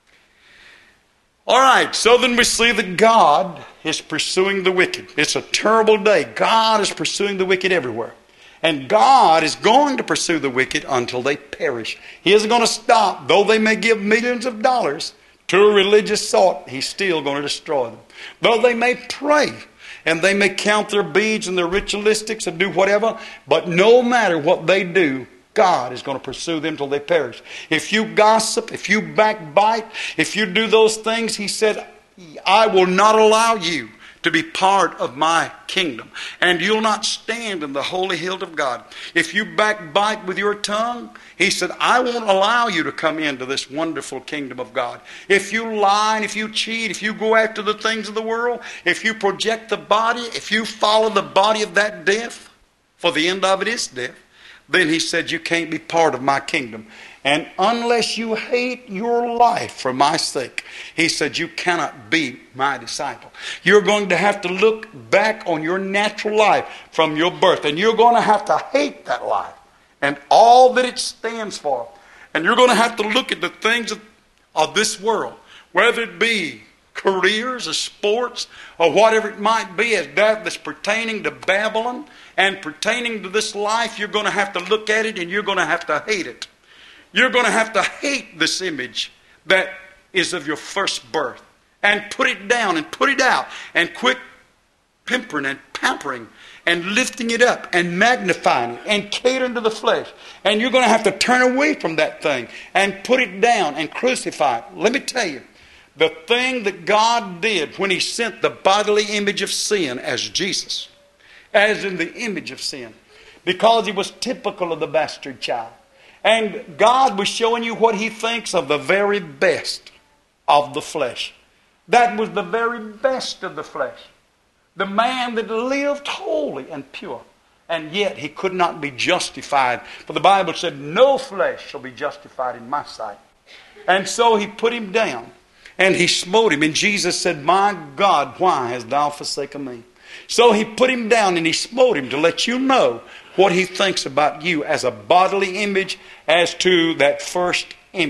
All right, so then we see that God is pursuing the wicked. It's a terrible day. God is pursuing the wicked everywhere. And God is going to pursue the wicked until they perish. He isn't going to stop. Though they may give millions of dollars to a religious sort, he's still going to destroy them. Though they may pray and they may count their beads and their ritualistics and do whatever, but no matter what they do, God is going to pursue them till they perish. If you gossip, if you backbite, if you do those things, he said, I will not allow you to be part of my kingdom. And you'll not stand in the holy hill of God. If you backbite with your tongue, he said, I won't allow you to come into this wonderful kingdom of God. If you lie and if you cheat, if you go after the things of the world, if you project the body, if you follow the body of that death, for the end of it is death, then he said, you can't be part of my kingdom. And unless you hate your life for my sake, he said, you cannot be my disciple. You're going to have to look back on your natural life from your birth. And you're going to have to hate that life and all that it stands for. And you're going to have to look at the things of, of this world, whether it be careers or sports or whatever it might be as that that's pertaining to Babylon and pertaining to this life. You're going to have to look at it and you're going to have to hate it. You're going to have to hate this image that is of your first birth and put it down and put it out and quit pimpering and pampering and lifting it up and magnifying it and catering to the flesh. And you're going to have to turn away from that thing and put it down and crucify it. Let me tell you, the thing that God did when he sent the bodily image of sin as Jesus, as in the image of sin, because he was typical of the bastard child. And God was showing you what he thinks of the very best of the flesh. That was the very best of the flesh. The man that lived holy and pure. And yet he could not be justified. For the Bible said, no flesh shall be justified in my sight. And so he put him down. And he smote him. And Jesus said, my God, why hast thou forsaken me? So he put him down and he smote him to let you know what he thinks about you as a bodily image, as to that first image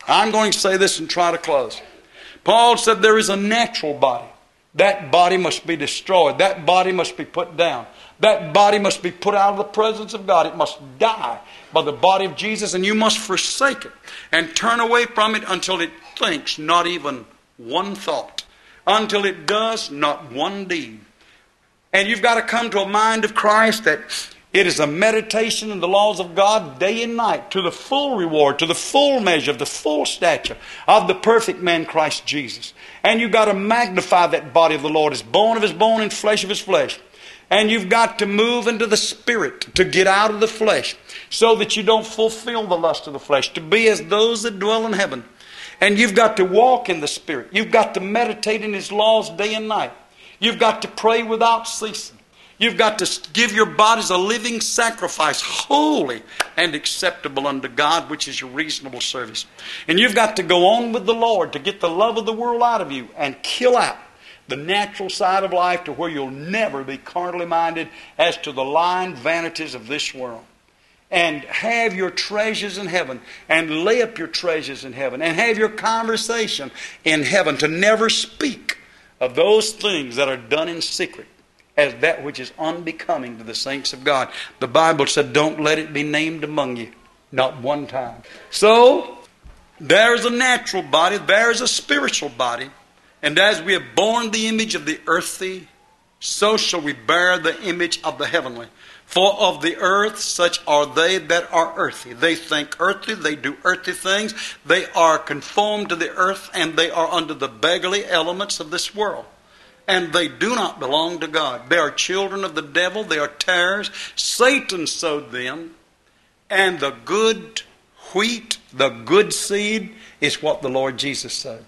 I'm going to say this and try to close. Paul said there is a natural body. That body must be destroyed. That body must be put down. That body must be put out of the presence of God. It must die by the body of Jesus, and you must forsake it and turn away from it until it thinks not even one thought, until it does not one deed. And you've got to come to a mind of Christ that it is a meditation in the laws of God day and night to the full reward, to the full measure of the full stature of the perfect man Christ Jesus. And you've got to magnify that body of the Lord as bone of his bone and flesh of his flesh. And you've got to move into the Spirit to get out of the flesh so that you don't fulfill the lust of the flesh, to be as those that dwell in heaven. And you've got to walk in the Spirit. You've got to meditate in his laws day and night. You've got to pray without ceasing. You've got to give your bodies a living sacrifice, holy and acceptable unto God, which is your reasonable service. And you've got to go on with the Lord to get the love of the world out of you and kill out the natural side of life to where you'll never be carnally minded as to the lying vanities of this world. And have your treasures in heaven, and lay up your treasures in heaven, and have your conversation in heaven, to never speak of those things that are done in secret as that which is unbecoming to the saints of God. The Bible said, don't let it be named among you, not one time. So, there's a natural body, there's a spiritual body, and as we have borne the image of the earthy, so shall we bear the image of the heavenly. For of the earth such are they that are earthy. They think earthly, they do earthly things, they are conformed to the earth, and they are under the beggarly elements of this world. And they do not belong to God. They are children of the devil. They are tares. Satan sowed them. And the good wheat, the good seed, is what the Lord Jesus sowed.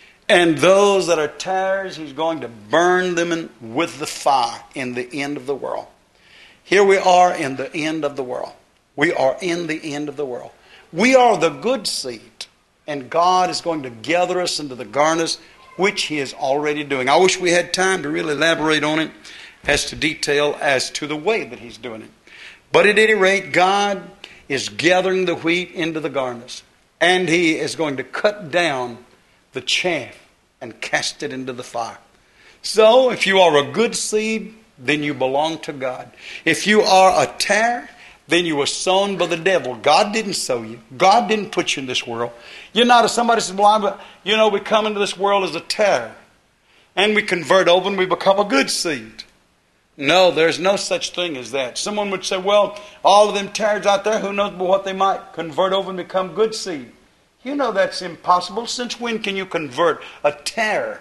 And those that are tares, he's going to burn them in, with the fire in the end of the world. Here we are in the end of the world. We are in the end of the world. We are the good seed. And God is going to gather us into the garners, which he is already doing. I wish we had time to really elaborate on it as to detail as to the way that he's doing it. But at any rate, God is gathering the wheat into the garners. And he is going to cut down the chaff and cast it into the fire. So, if you are a good seed, then you belong to God. If you are a tare, then you were sown by the devil. God didn't sow you. God didn't put you in this world. You're not a somebody says, well, I'm, you know, we come into this world as a tare. And we convert over and we become a good seed. No, there's no such thing as that. Someone would say, well, all of them tares out there, who knows what they might convert over and become good seed. You know that's impossible. Since when can you convert a tare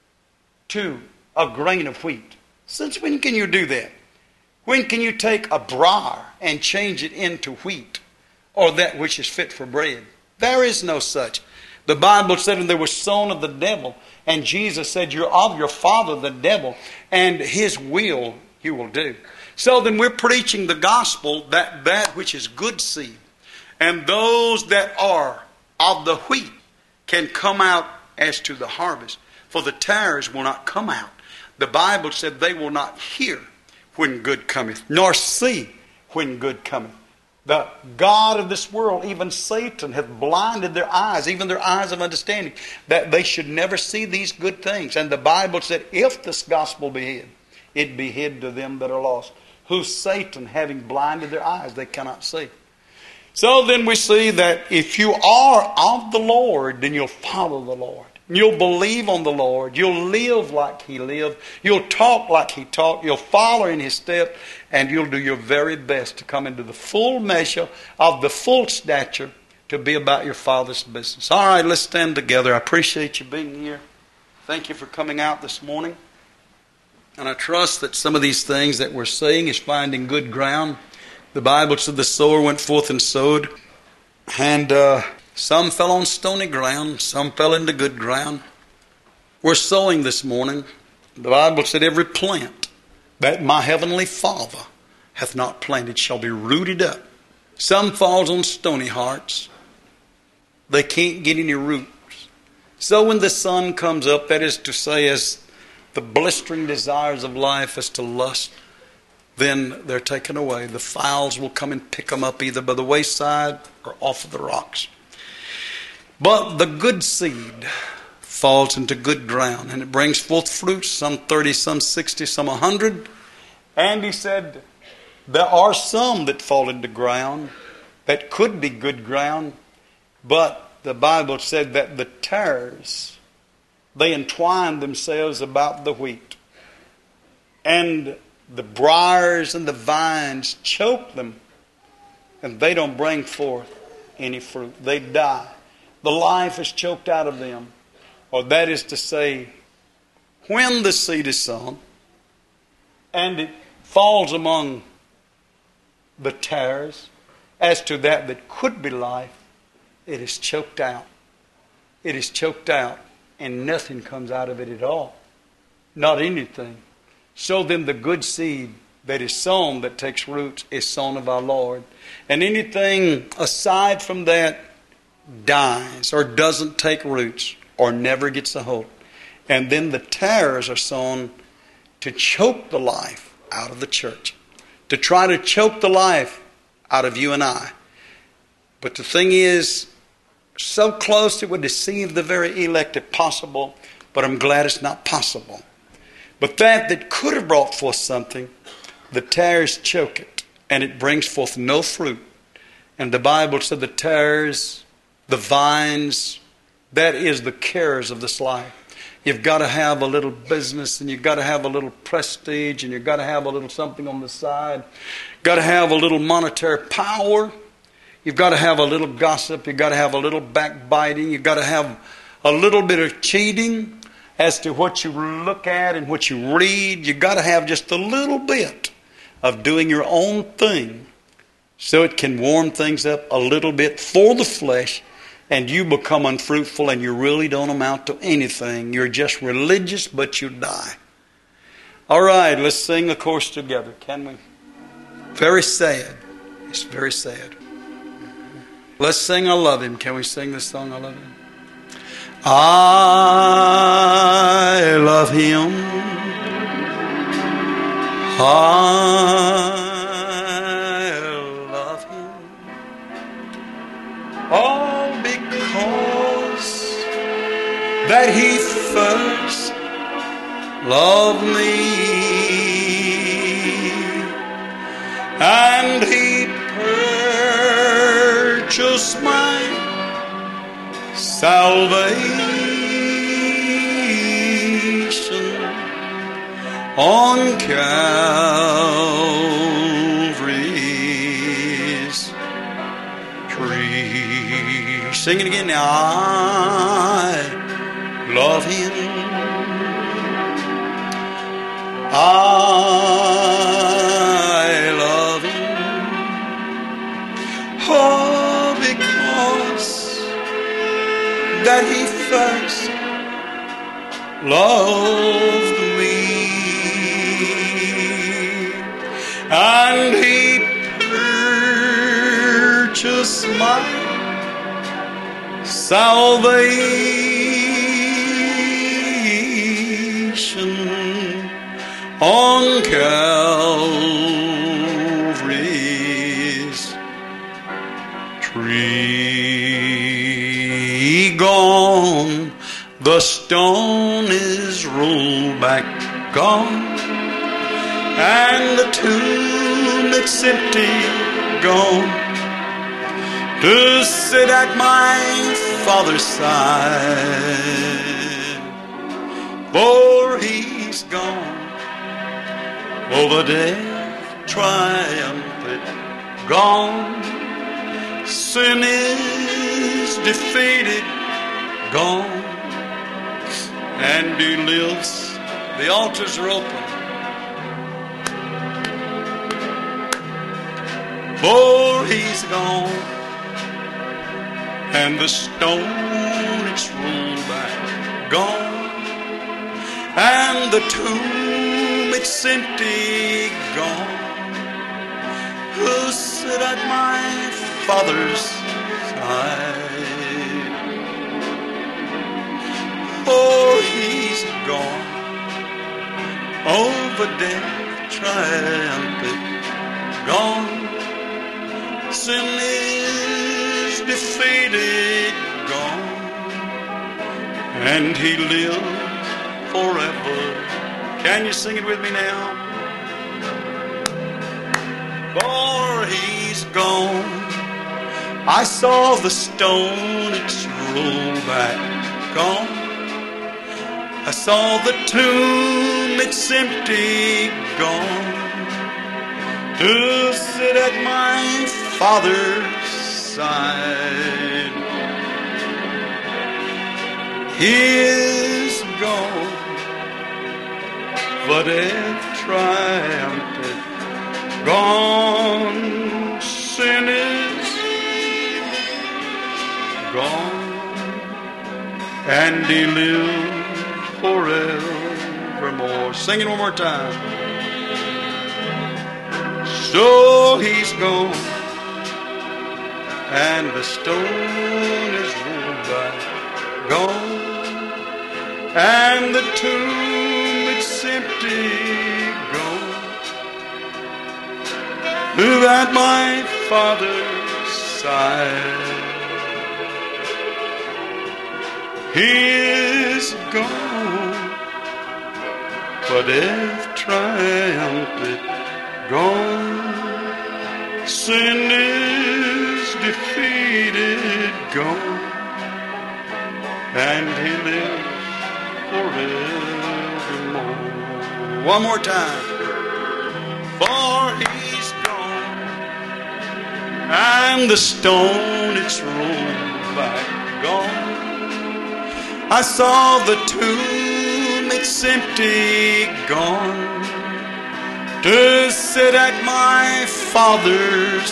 to a grain of wheat? Since when can you do that? When can you take a briar and change it into wheat, or that which is fit for bread? There is no such. The Bible said, and they were sown of the devil. And Jesus said, you're of your father the devil, and his will you will do. So then we're preaching the gospel, that that which is good seed. And those that are of the wheat can come out as to the harvest. For the tares will not come out. The Bible said they will not hear when good cometh, nor see when good cometh. The God of this world, even Satan, hath blinded their eyes, even their eyes of understanding, that they should never see these good things. And the Bible said, if this gospel be hid, it be hid to them that are lost, who Satan, having blinded their eyes, they cannot see. So then we see that if you are of the Lord, then you'll follow the Lord. You'll believe on the Lord. You'll live like he lived. You'll talk like he talked. You'll follow in his steps. And you'll do your very best to come into the full measure of the full stature to be about your Father's business. All right, let's stand together. I appreciate you being here. Thank you for coming out this morning. And I trust that some of these things that we're saying is finding good ground. The Bible said the sower went forth and sowed. And uh, some fell on stony ground. Some fell into good ground. We're sowing this morning. The Bible said every plant that my heavenly Father hath not planted shall be rooted up. Some falls on stony hearts. They can't get any roots. So when the sun comes up, that is to say, as the blistering desires of life as to lust, then they're taken away. The fowls will come and pick them up either by the wayside or off of the rocks. But the good seed falls into good ground, and it brings forth fruit, some thirty, some sixty, some a hundred. And he said, there are some that fall into ground that could be good ground, but the Bible said that the tares, they entwine themselves about the wheat. And the briars and the vines choke them, and they don't bring forth any fruit. They die. The life is choked out of them. Or that is to say, when the seed is sown and it falls among the tares, as to that that could be life, it is choked out. It is choked out, and nothing comes out of it at all. Not anything. So then the good seed that is sown, that takes root, is sown of our Lord. And anything aside from that dies or doesn't take roots or never gets a hold. And then the tares are sown to choke the life out of the church, to try to choke the life out of you and I. But the thing is, so close it would deceive the very elect if possible, but I'm glad it's not possible. But that that could have brought forth something, the tares choke it, and it brings forth no fruit. And the Bible said the tares, the vines, that is the cares of this life. You've got to have a little business, and you've got to have a little prestige, and you've got to have a little something on the side. You've got to have a little monetary power. You've got to have a little gossip. You've got to have a little backbiting. You've got to have a little bit of cheating as to what you look at and what you read. You've got to have just a little bit of doing your own thing so it can warm things up a little bit for the flesh, and you become unfruitful and you really don't amount to anything. You're just religious, but you die. All right, let's sing a chorus together, can we? Very sad. It's very sad. Let's sing I Love Him. Can we sing this song, I Love Him? I love Him. I love Him. All because that He first loved me, and He purchased my salvation on Calvary's tree. Sing it again now. I love Him. I love Him. Oh, because that He first loved me, and He purchased my salvation on Calvary's tree. Gone, the stone is rolled back, gone, and the tomb, it's empty, gone, to sit at my Father's side. For He's gone, over death triumphant, gone. Sin is defeated, gone, and He lives. The altars are open. For He's gone, and the stone it's rolled back, gone, and the tomb it's empty, gone. Who sit at my Father's side? For He's gone, over death triumphant, gone. Sin is defeated, gone, and He lives forever. Can you sing it with me now? For He's gone. I saw the stone, it's rolled back, gone. I saw the tomb, it's empty, gone. To sit at my Father's side. He is gone, but death triumphed. Gone, sin is gone, and He lives forevermore. Sing it one more time. So He's gone, and the stone is rolled back, gone, and the tomb it's empty, gone. Who at my Father's side? He is gone, but death triumphed, gone. Sin is defeated, gone, and He lives forevermore. One more time. For He's gone, and the stone it's rolled back, gone. I saw the tomb, it's empty, gone. To sit at my Father's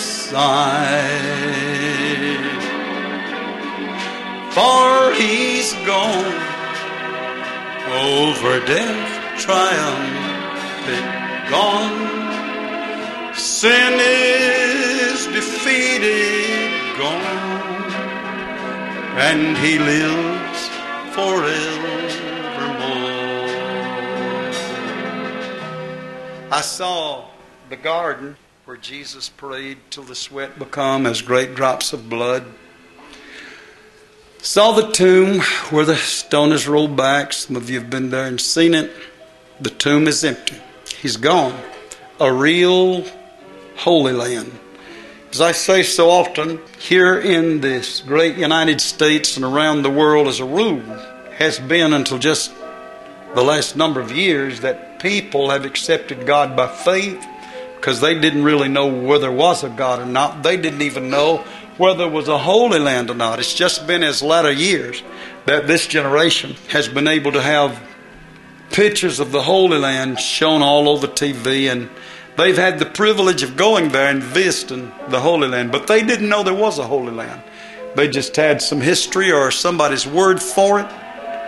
side. For He's gone, over death triumphant, gone. Sin is defeated, gone, and He lives forevermore. I saw the garden where Jesus prayed till the sweat become as great drops of blood. Saw the tomb where the stone is rolled back. Some of you have been there and seen it. The tomb is empty. He's gone. A real Holy Land. As I say so often, here in this great United States and around the world as a rule, has been until just the last number of years that people have accepted God by faith because they didn't really know whether there was a God or not. They didn't even know whether there was a Holy Land or not. It's just been as latter years that this generation has been able to have pictures of the Holy Land shown all over T V, and they've had the privilege of going there and visiting the Holy Land, but they didn't know there was a Holy Land. They just had some history or somebody's word for it.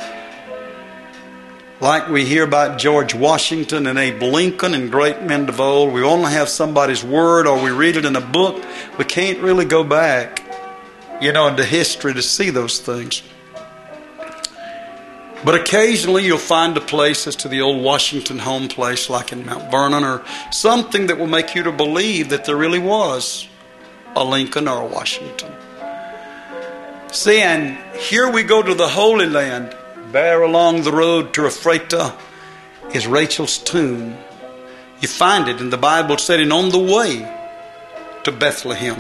Like we hear about George Washington and Abe Lincoln and great men of old, we only have somebody's word or we read it in a book. We can't really go back, you know, into history to see those things. But occasionally you'll find a place as to the old Washington home place like in Mount Vernon or something that will make you to believe that there really was a Lincoln or a Washington. See, and here we go to the Holy Land. There along the road to Ephrata is Rachel's tomb. You find it in the Bible saying on the way to Bethlehem.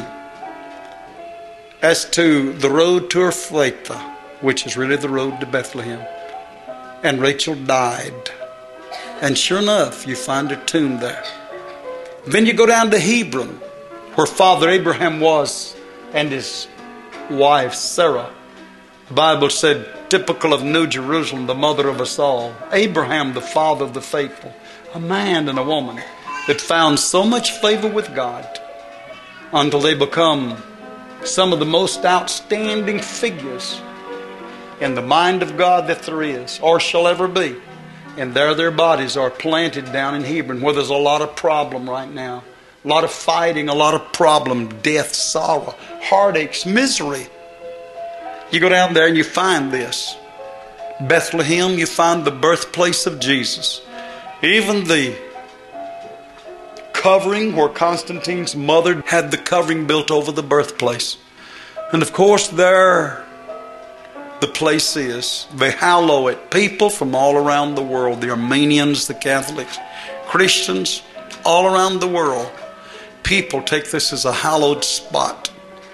As to the road to Ephrata, which is really the road to Bethlehem. And Rachel died. And sure enough, you find her tomb there. Then you go down to Hebron, where Father Abraham was, and his wife Sarah. The Bible said, typical of New Jerusalem, the mother of us all. Abraham, the father of the faithful. A man and a woman that found so much favor with God until they become some of the most outstanding figures in the mind of God that there is or shall ever be. And there their bodies are planted down in Hebron, where there's a lot of problem right now. A lot of fighting, a lot of problem, death, sorrow, heartaches, misery. You go down there and you find this. Bethlehem, you find the birthplace of Jesus. Even the covering where Constantine's mother had the covering built over the birthplace. And of course there the place is. They hallow it. People from all around the world, the Armenians, the Catholics, Christians, all around the world, people take this as a hallowed spot.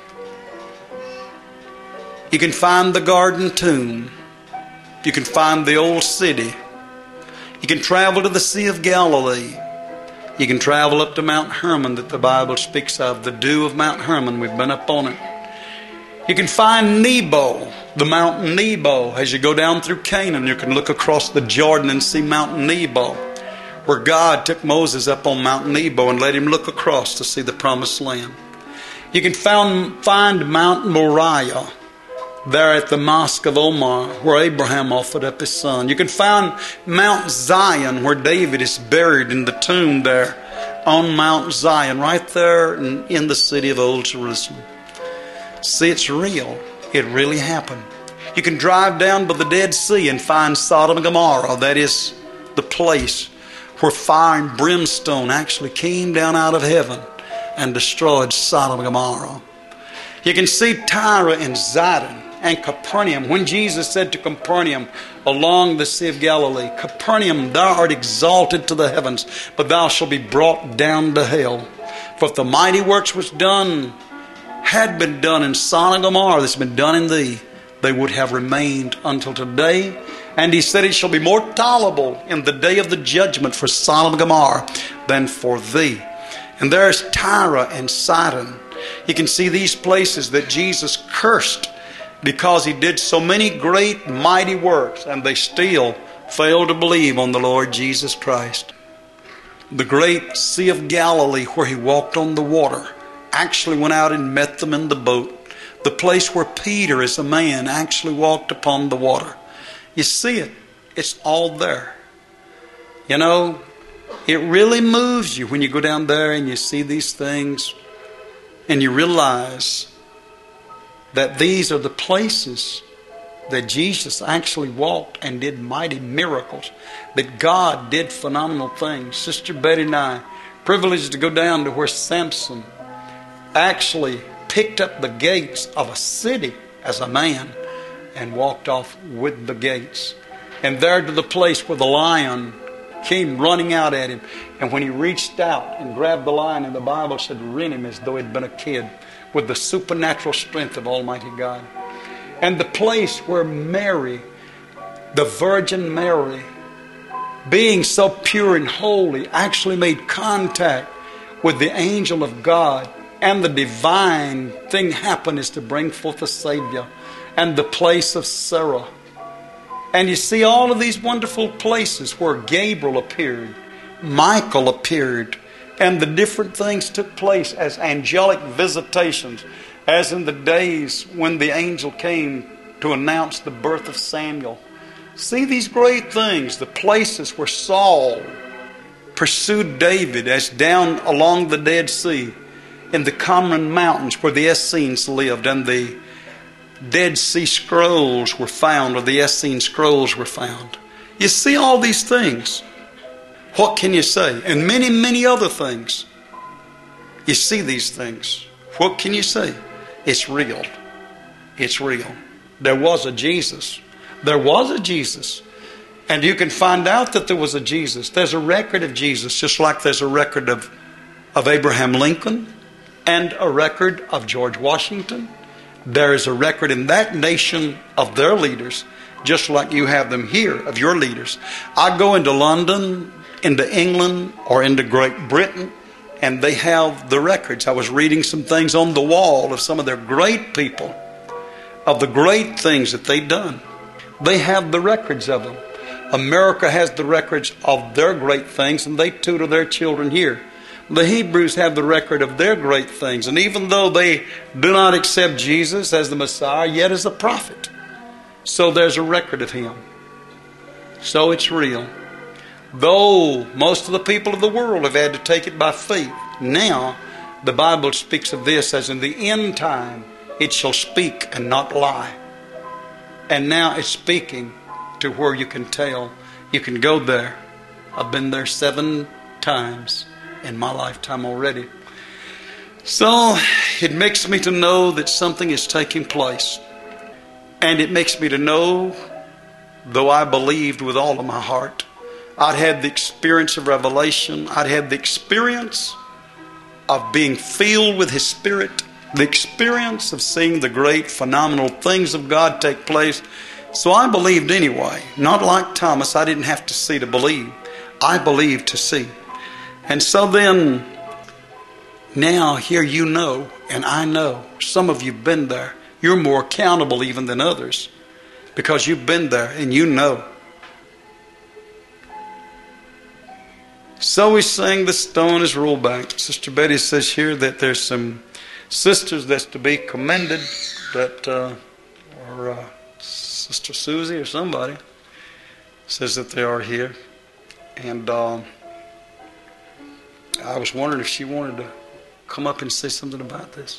You can find the Garden Tomb. You can find the old city. You can travel to the Sea of Galilee. You can travel up to Mount Hermon that the Bible speaks of, the dew of Mount Hermon. We've been up on it. You can find Nebo, the Mount Nebo. As you go down through Canaan, you can look across the Jordan and see Mount Nebo, where God took Moses up on Mount Nebo and let him look across to see the promised land. You can found, find Mount Moriah, there at the Mosque of Omar, where Abraham offered up his son. You can find Mount Zion, where David is buried in the tomb there on Mount Zion, right there in, in the city of Old Jerusalem. See, it's real. It really happened. You can drive down by the Dead Sea and find Sodom and Gomorrah. That is the place where fire and brimstone actually came down out of heaven and destroyed Sodom and Gomorrah. You can see Tyre and Zidon and Capernaum. When Jesus said to Capernaum along the Sea of Galilee, Capernaum, thou art exalted to the heavens, but thou shalt be brought down to hell. For if the mighty works was done, had been done in Sodom and Gomorrah, that's been done in thee, they would have remained until today. And he said, it shall be more tolerable in the day of the judgment for Sodom and Gomorrah than for thee. And there's Tyre and Sidon. You can see these places that Jesus cursed because he did so many great, mighty works, and they still failed to believe on the Lord Jesus Christ. The great Sea of Galilee, where he walked on the water, actually went out and met them in the boat. The place where Peter, as a man, actually walked upon the water. You see it. It's all there. You know, it really moves you when you go down there and you see these things and you realize that these are the places that Jesus actually walked and did mighty miracles, that God did phenomenal things. Sister Betty and I, privileged to go down to where Samson actually picked up the gates of a city as a man and walked off with the gates. And there to the place where the lion came running out at him. And when he reached out and grabbed the lion, and the Bible said, rent him as though he'd been a kid, with the supernatural strength of Almighty God. And the place where Mary, the Virgin Mary, being so pure and holy, actually made contact with the angel of God, and the divine thing happened is to bring forth a Savior. And the place of Sarah. And you see all of these wonderful places where Gabriel appeared, Michael appeared, and the different things took place as angelic visitations, as in the days when the angel came to announce the birth of Samuel. See these great things, the places where Saul pursued David, as down along the Dead Sea, in the Qumran Mountains where the Essenes lived, and the Dead Sea Scrolls were found, or the Essene Scrolls were found. You see all these things. What can you say? And many, many other things. You see these things. What can you say? It's real. It's real. There was a Jesus. There was a Jesus. And you can find out that there was a Jesus. There's a record of Jesus, just like there's a record of, of Abraham Lincoln and a record of George Washington. There is a record in that nation of their leaders, just like you have them here of your leaders. I go into London, into England, or into Great Britain, and they have the records. I was reading some things on the wall of some of their great people, of the great things that they've done. They have the records of them. America has the records of their great things, and they tutor their children here. The Hebrews have the record of their great things. And even though they do not accept Jesus as the Messiah, yet as a prophet. So there's a record of him. So it's real. Though most of the people of the world have had to take it by faith, now the Bible speaks of this as in the end time it shall speak and not lie. And now it's speaking to where you can tell. You can go there. I've been there seven times in my lifetime already. So it makes me to know that something is taking place. And it makes me to know, though I believed with all of my heart, I'd had the experience of revelation. I'd had the experience of being filled with His Spirit. The experience of seeing the great, phenomenal things of God take place. So I believed anyway. Not like Thomas, I didn't have to see to believe. I believed to see. And so then, now here you know, and I know, some of you have been there. You're more accountable even than others, because you've been there and you know. So we sing, the stone is rolled back. Sister Betty says here that there's some sisters that's to be commended, that uh, or uh, Sister Susie or somebody says that they are here. And um, I was wondering if she wanted to come up and say something about this.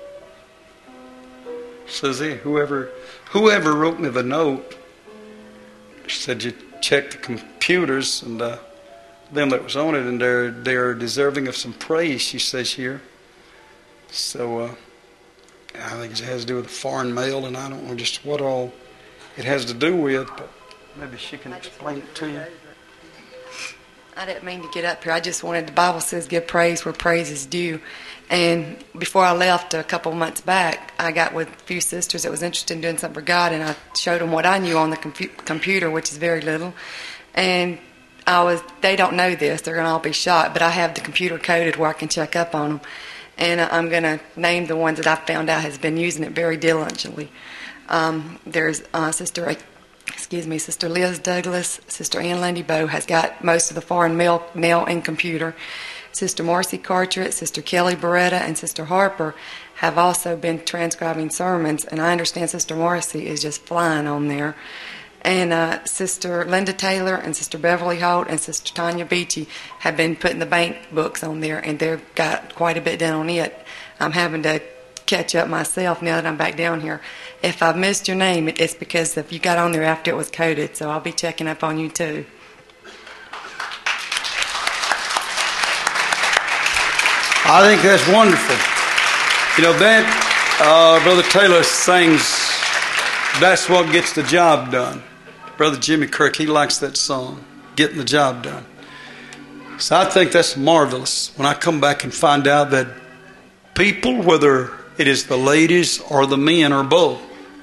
Susie, whoever whoever wrote me the note, she said you check the computers and uh, them that was on it, and they're they're deserving of some praise, she says here. So uh, I think it has to do with the foreign mail, and I don't know just what all it has to do with, but maybe she can explain it to you. I didn't mean to get up here. I just wanted, the Bible says give praise where praise is due. And before I left a couple of months back, I got with a few sisters that was interested in doing something for God, and I showed them what I knew on the compu- computer, which is very little. And I was, they don't know this, they're going to all be shocked, but I have the computer coded where I can check up on them. And I'm going to name the ones that I found out has been using it very diligently. Um, there's uh, Sister, excuse me, Sister Liz Douglas, Sister Ann Lundy Bowe has got most of the foreign mail, mail and computer. Sister Marcy Carteret, Sister Kelly Beretta, and Sister Harper have also been transcribing sermons, and I understand Sister Marcy is just flying on there. And uh, Sister Linda Taylor and Sister Beverly Holt and Sister Tanya Beachy have been putting the bank books on there, and they've got quite a bit done on it. I'm having to catch up myself now that I'm back down here. If I've missed your name, it's because if you got on there after it was coded, so I'll be checking up on you too. I think that's wonderful. You know, that, uh, Brother Taylor sings, that's what gets the job done. Brother Jimmy Kirk, he likes that song, Getting the Job Done. So I think that's marvelous when I come back and find out that people, whether it is the ladies or the men or both,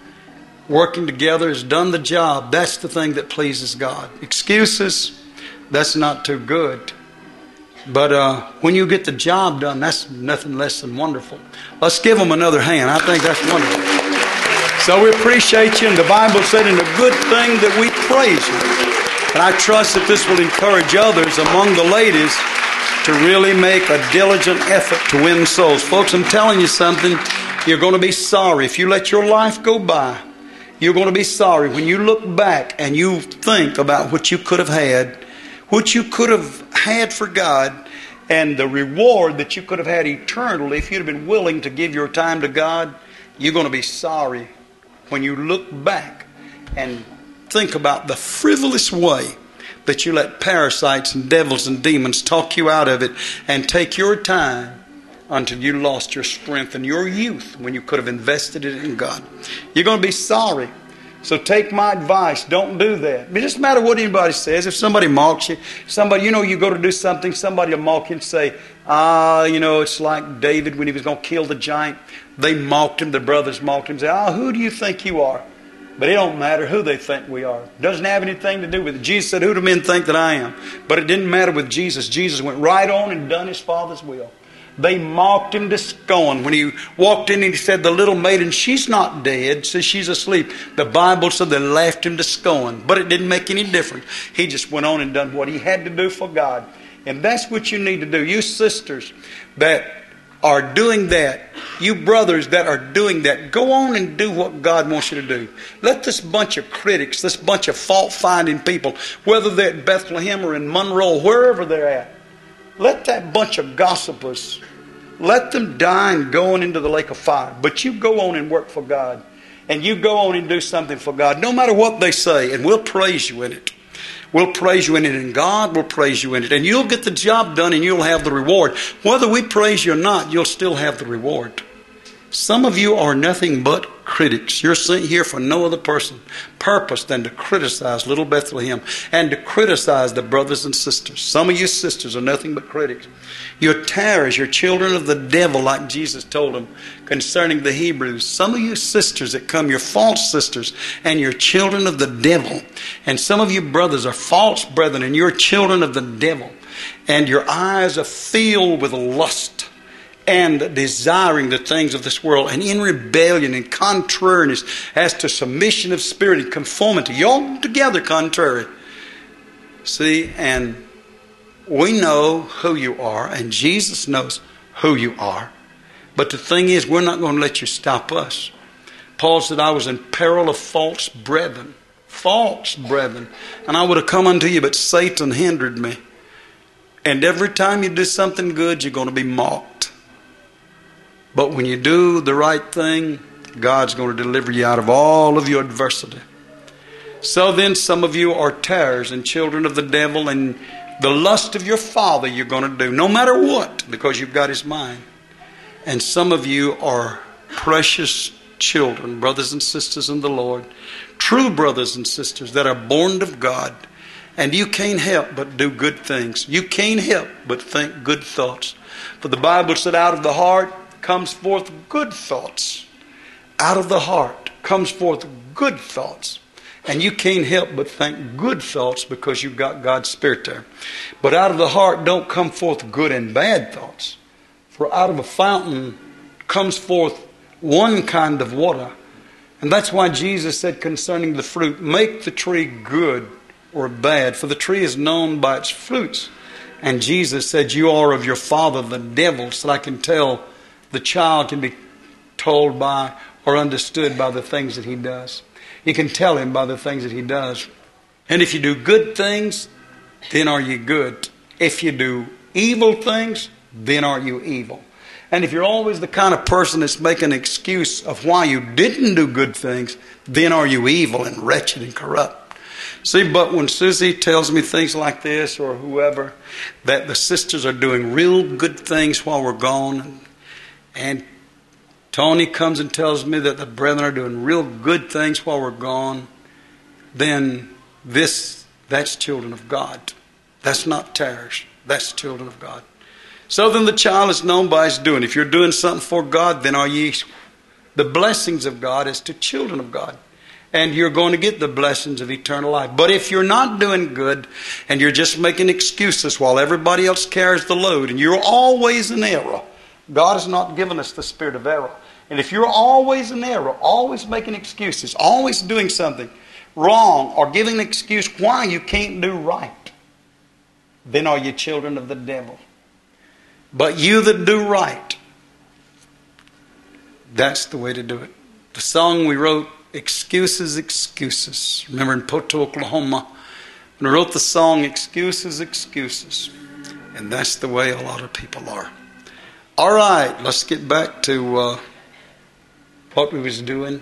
working together has done the job. That's the thing that pleases God. Excuses, that's not too good. But uh, when you get the job done, that's nothing less than wonderful. Let's give them another hand. I think that's wonderful. So we appreciate you, and the Bible said in a good thing that we praise you. And I trust that this will encourage others among the ladies to really make a diligent effort to win souls. Folks, I'm telling you something. You're going to be sorry. If you let your life go by, you're going to be sorry when you look back and you think about what you could have had, what you could have had for God, and the reward that you could have had eternally if you'd have been willing to give your time to God. You're going to be sorry when you look back and think about the frivolous way that you let parasites and devils and demons talk you out of it and take your time until you lost your strength and your youth when you could have invested it in God. You're going to be sorry. So take my advice. Don't do that. It doesn't matter what anybody says. If somebody mocks you, somebody, you know, you go to do something, somebody will mock you and say, ah, you know, it's like David when he was going to kill the giant. They mocked him. The brothers mocked him. Say, ah, who do you think you are? But it don't matter who they think we are. It doesn't have anything to do with it. Jesus said, who do men think that I am? But it didn't matter with Jesus. Jesus went right on and done His Father's will. They mocked Him to scorn. When He walked in and He said, the little maiden, she's not dead, says she's asleep. The Bible said they laughed Him to scorn. But it didn't make any difference. He just went on and done what He had to do for God. And that's what you need to do. You sisters that are doing that, you brothers that are doing that, go on and do what God wants you to do. Let this bunch of critics, this bunch of fault-finding people, whether they're at Bethlehem or in Monroe, wherever they're at, let that bunch of gossipers, let them die and go on into the lake of fire. But you go on and work for God. And you go on and do something for God, no matter what they say, and we'll praise you in it. We'll praise you in it, and God will praise you in it. And you'll get the job done, and you'll have the reward. Whether we praise you or not, you'll still have the reward. Some of you are nothing but critics. You're sent here for no other person, purpose than to criticize little Bethlehem and to criticize the brothers and sisters. Some of you sisters are nothing but critics. You're tares, you're children of the devil, like Jesus told them concerning the Hebrews. Some of you sisters that come, you're false sisters, and you're children of the devil. And some of you brothers are false brethren, and you're children of the devil. And your eyes are filled with lust and desiring the things of this world, and in rebellion and contrariness as to submission of spirit and conformity. You're altogether contrary. See, and we know who you are, and Jesus knows who you are. But the thing is, we're not going to let you stop us. Paul said, I was in peril of false brethren. False brethren. And I would have come unto you, but Satan hindered me. And every time you do something good, you're going to be mocked. But when you do the right thing, God's going to deliver you out of all of your adversity. So then some of you are tares and children of the devil, and the lust of your father you're going to do, no matter what, because you've got his mind. And some of you are precious children, brothers and sisters in the Lord, true brothers and sisters that are born of God. And you can't help but do good things. You can't help but think good thoughts. For the Bible said, out of the heart comes forth good thoughts. Out of the heart comes forth good thoughts. And you can't help but think good thoughts because you've got God's Spirit there. But out of the heart don't come forth good and bad thoughts. For out of a fountain comes forth one kind of water. And that's why Jesus said concerning the fruit, make the tree good or bad, for the tree is known by its fruits. And Jesus said, you are of your father the devil, so I can tell the child can be told by or understood by the things that he does. You can tell him by the things that he does. And if you do good things, then are you good. If you do evil things, then are you evil. And if you're always the kind of person that's making an excuse of why you didn't do good things, then are you evil and wretched and corrupt. See, but when Susie tells me things like this, or whoever, that the sisters are doing real good things while we're gone, and Tony comes and tells me that the brethren are doing real good things while we're gone, then this, that's children of God. That's not tares. That's children of God. So then the child is known by his doing. If you're doing something for God, then are ye the blessings of God as to children of God. And you're going to get the blessings of eternal life. But if you're not doing good and you're just making excuses while everybody else carries the load, and you're always in error, God has not given us the spirit of error. And if you're always in error, always making excuses, always doing something wrong or giving an excuse why you can't do right, then are you children of the devil. But you that do right, that's the way to do it. The song we wrote, Excuses, Excuses. Remember in Poto, Oklahoma, when I wrote the song, Excuses, Excuses. And that's the way a lot of people are. All right, let's get back to uh, what we was doing.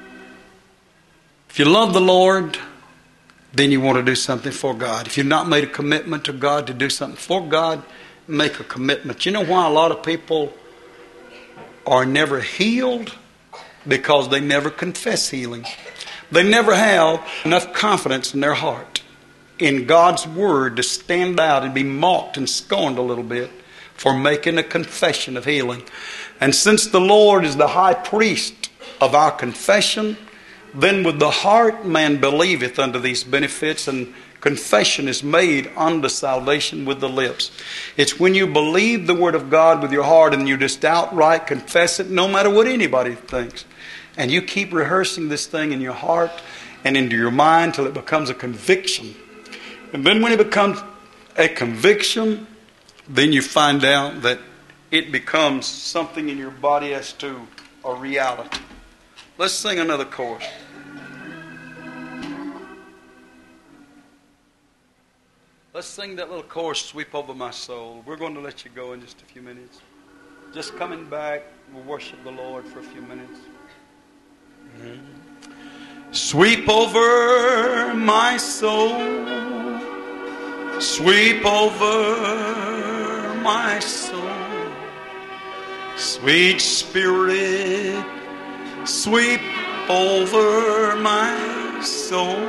If you love the Lord, then you want to do something for God. If you've not made a commitment to God to do something for God, make a commitment. You know why a lot of people are never healed? Because they never confess healing. They never have enough confidence in their heart in God's Word to stand out and be mocked and scorned a little bit for making a confession of healing. And since the Lord is the high priest of our confession, then with the heart man believeth unto these benefits, and confession is made unto salvation with the lips. It's when you believe the Word of God with your heart and you just outright confess it, no matter what anybody thinks. And you keep rehearsing this thing in your heart and into your mind till it becomes a conviction. And then when it becomes a conviction, then you find out that it becomes something in your body as to a reality. Let's sing another chorus. Let's sing that little chorus, Sweep Over My Soul. We're going to let you go in just a few minutes. Just coming back, we'll worship the Lord for a few minutes. Mm-hmm. Sweep over my soul. Sweep over my soul. Sweet Spirit, sweep over my soul.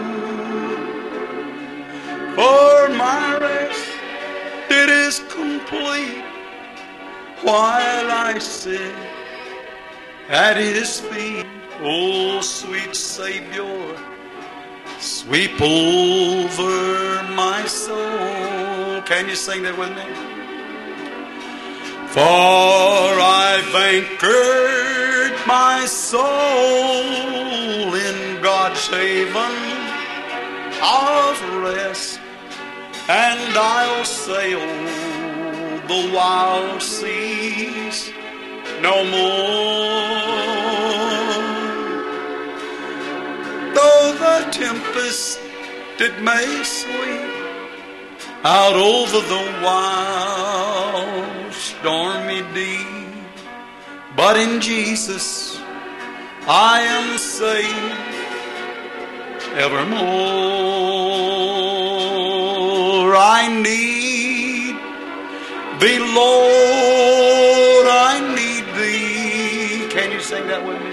For my rest it is complete while I sit at His feet. Oh, sweet Savior, sweep over my soul. Can you sing that with me? For I've anchored my soul in God's haven of rest, and I'll sail the wild seas no more. Though the tempest it may sweep out over the wild stormy deep, but in Jesus I am safe evermore. I need Thee, Lord, I need Thee. Can you sing that with me?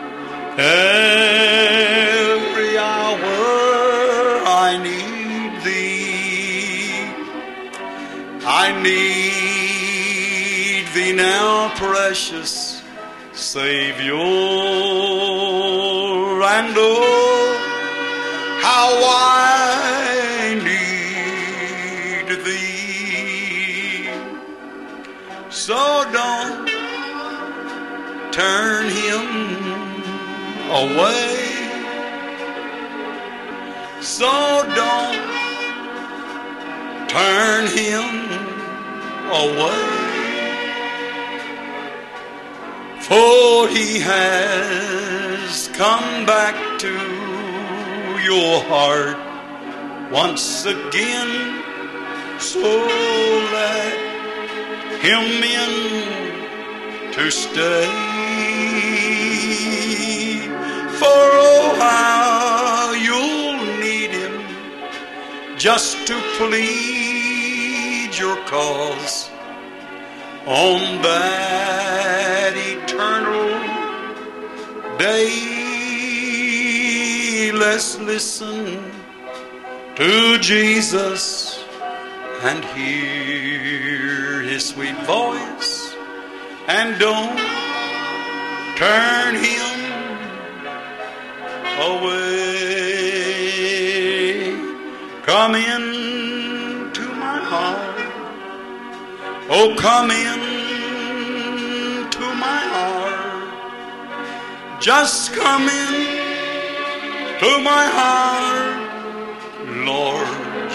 Every hour I need Thee. I need Thee now, precious Savior, and oh, how I need Thee. So don't turn Him away. So don't turn Him away. For He has come back to your heart once again. So let Him in to stay. For oh, how you'll need Him just to plead your cause on that eternal day. Let's listen to Jesus and hear His sweet voice, and don't turn Him away. Come in to my heart. Oh, come in to my heart. Just come in to my heart, Lord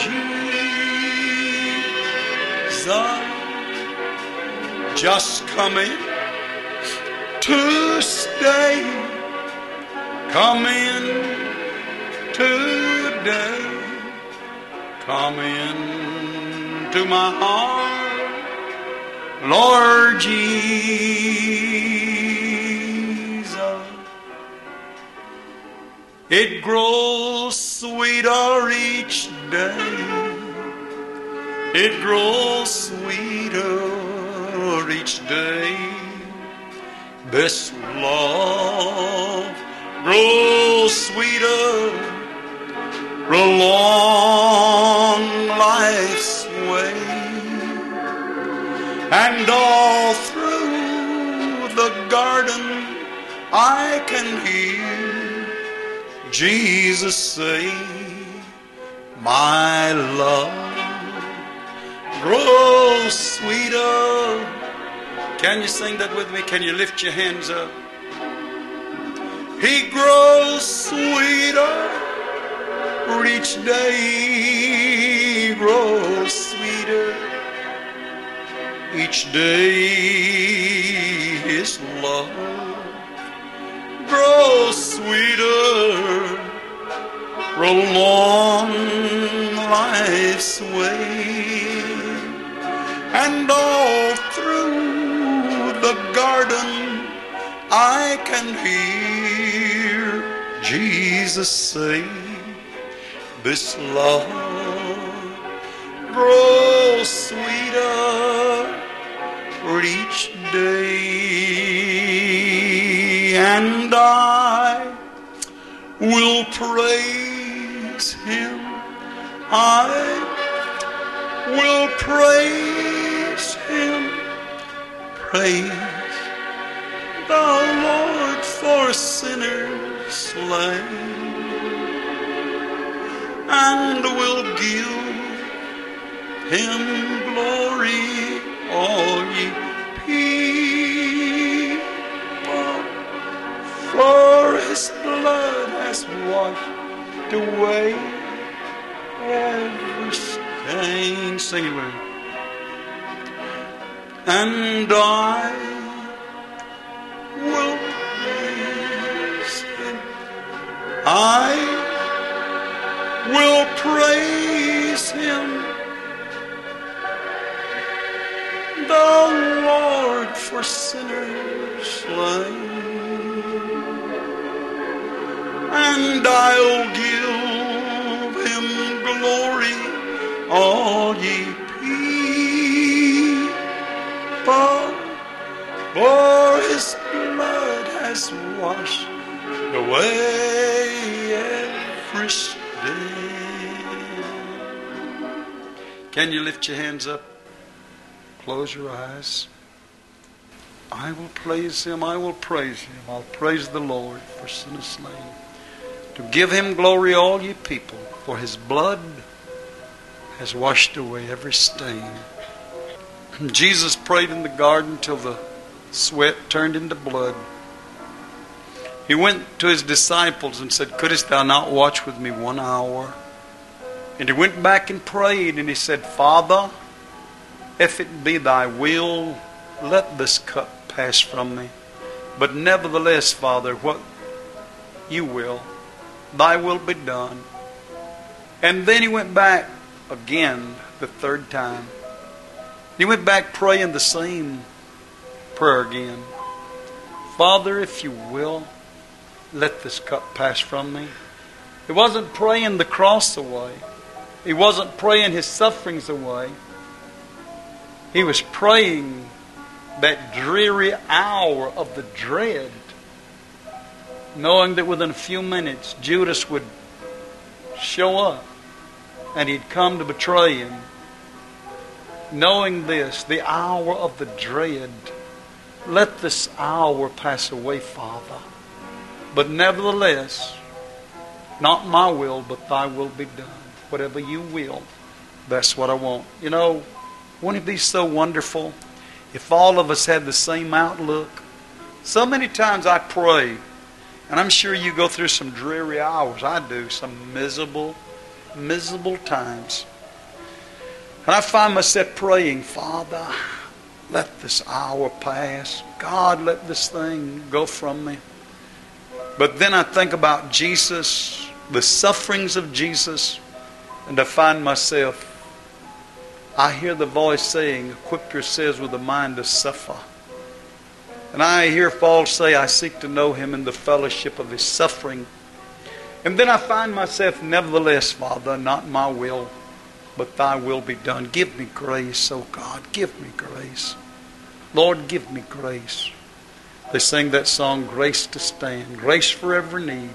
Jesus. Just come in to stay. Come in today. Come in to my heart, Lord Jesus. It grows sweeter each day. It grows sweeter each day. This love grows sweeter along life's way, and all through the garden I can hear Jesus say, my love grows sweeter. Can you sing that with me? Can you lift your hands up? He grows sweeter each day. He grows sweeter each day. His love grows sweeter along life's way, and all through the garden I can hear Jesus say, this love grows sweeter each day, and I will praise him. I will praise him. Praise the Lord for sinners slain, and will give him glory, all ye people, for his blood has washed away every stain. Sing it with me. And I will praise him. I will praise him, the Lord for sinners slain, and I'll give him glory, all ye people, for his blood has washed away every stain. Can you lift your hands up? Close your eyes. I will praise him, I will praise him. I'll praise the Lord for sinners slain. To give him glory, all ye people, for his blood has washed away every stain. Jesus prayed in the garden till the sweat turned into blood. He went to his disciples and said, couldst thou not watch with me one hour? And he went back and prayed, and he said, Father, if it be thy will, let this cup pass from me. But nevertheless, Father, what you will, thy will be done. And then he went back again the third time. He went back praying the same prayer again. Father, if you will, let this cup pass from me. He wasn't praying the cross away. He wasn't praying his sufferings away. He was praying that dreary hour of the dread, knowing that within a few minutes Judas would show up and he'd come to betray him. Knowing this, the hour of the dread, let this hour pass away, Father. But nevertheless, not my will, but thy will be done. Whatever you will, that's what I want. You know, wouldn't it be so wonderful if all of us had the same outlook? So many times I pray, and I'm sure you go through some dreary hours. I do, some miserable, miserable times. And I find myself praying, Father, let this hour pass. God, let this thing go from me. But then I think about Jesus, the sufferings of Jesus, and I find myself, I hear the voice saying, equip yourselves with a mind to suffer. And I hear Paul say, I seek to know him in the fellowship of his suffering. And then I find myself, nevertheless, Father, not my will, but thy will be done. Give me grace, oh God, give me grace. Lord, give me grace. They sing that song, Grace to Stand, grace for every need.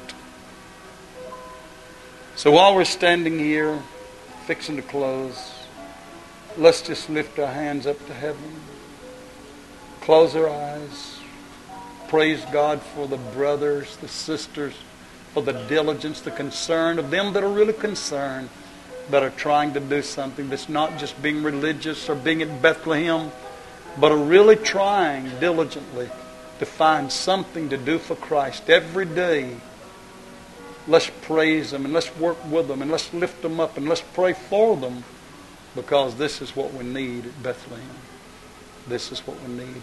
So while we're standing here, fixing to close, let's just lift our hands up to heaven. Close our eyes. Praise God for the brothers, the sisters, for the diligence, the concern of them that are really concerned, that are trying to do something that's not just being religious or being at Bethlehem, but are really trying diligently to find something to do for Christ every day. Let's praise them and let's work with them and let's lift them up and let's pray for them, because this is what we need at Bethlehem. This is what we need.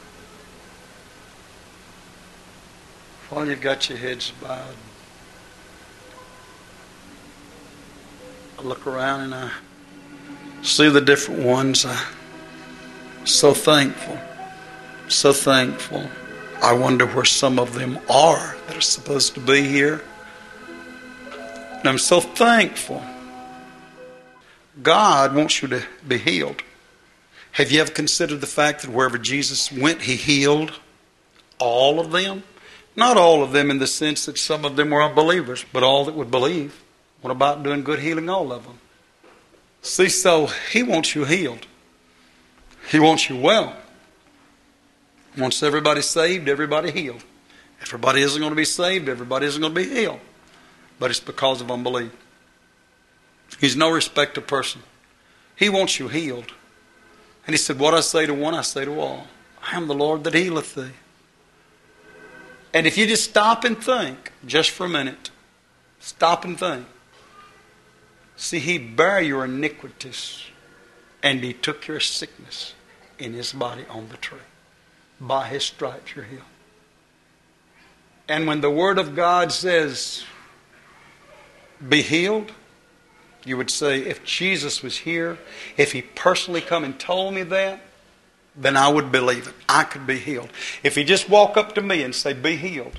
While you've got your heads bowed, I look around and I see the different ones. I'm so thankful. So thankful. I wonder where some of them are that are supposed to be here. And I'm so thankful. God wants you to be healed. Have you ever considered the fact that wherever Jesus went, he healed all of them? Not all of them in the sense that some of them were unbelievers, but all that would believe. What about doing good healing all of them? See, so He wants you healed. He wants you well. He wants everybody saved, everybody healed. Everybody isn't going to be saved, everybody isn't going to be healed. But it's because of unbelief. He's no respecter of person. He wants you healed. And He said, what I say to one, I say to all. I am the Lord that healeth thee. And if you just stop and think, just for a minute, stop and think. See, He bare your iniquities, and He took your sickness in His body on the tree. By His stripes you're healed. And when the Word of God says, be healed, you would say, if Jesus was here, if He personally come and told me that, then I would believe it. I could be healed. If He just walk up to me and say, be healed.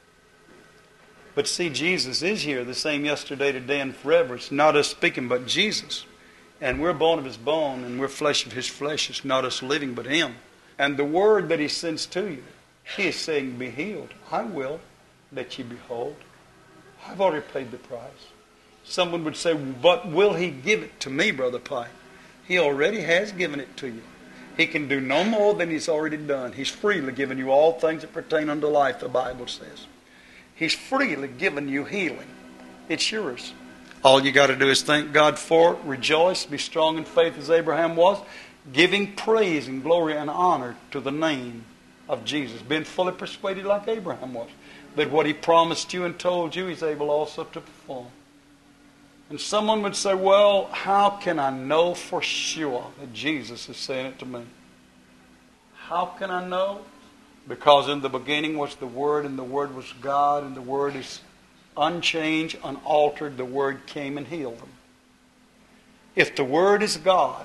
But see, Jesus is here, the same yesterday, today, and forever. It's not us speaking, but Jesus. And we're bone of His bone, and we're flesh of His flesh. It's not us living, but Him. And the word that He sends to you, He is saying, be healed. I will let you be whole. I've already paid the price. Someone would say, but will He give it to me, Brother Pike? He already has given it to you. He can do no more than He's already done. He's freely given you all things that pertain unto life, the Bible says. He's freely given you healing. It's yours. All you got to do is thank God for it, rejoice, be strong in faith as Abraham was, giving praise and glory and honor to the name of Jesus. Being fully persuaded like Abraham was, that what He promised you and told you, He's able also to perform. And someone would say, well, how can I know for sure that Jesus is saying it to me? How can I know? Because in the beginning was the Word, and the Word was God, and the Word is unchanged, unaltered. The Word came and healed them. If the Word is God,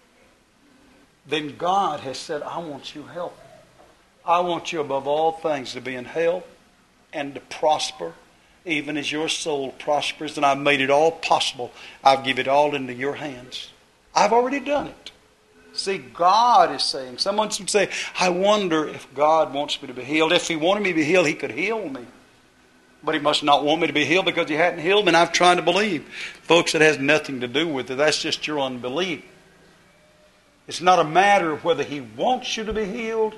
then God has said, I want you healthy. I want you above all things to be in health and to prosper, even as your soul prospers. And I've made it all possible. I've given it all into your hands. I've already done it. See, God is saying, someone would say, I wonder if God wants me to be healed. If He wanted me to be healed, He could heal me. But He must not want me to be healed because He hadn't healed me, and I've tried to believe. Folks, it has nothing to do with it. That's just your unbelief. It's not a matter of whether He wants you to be healed,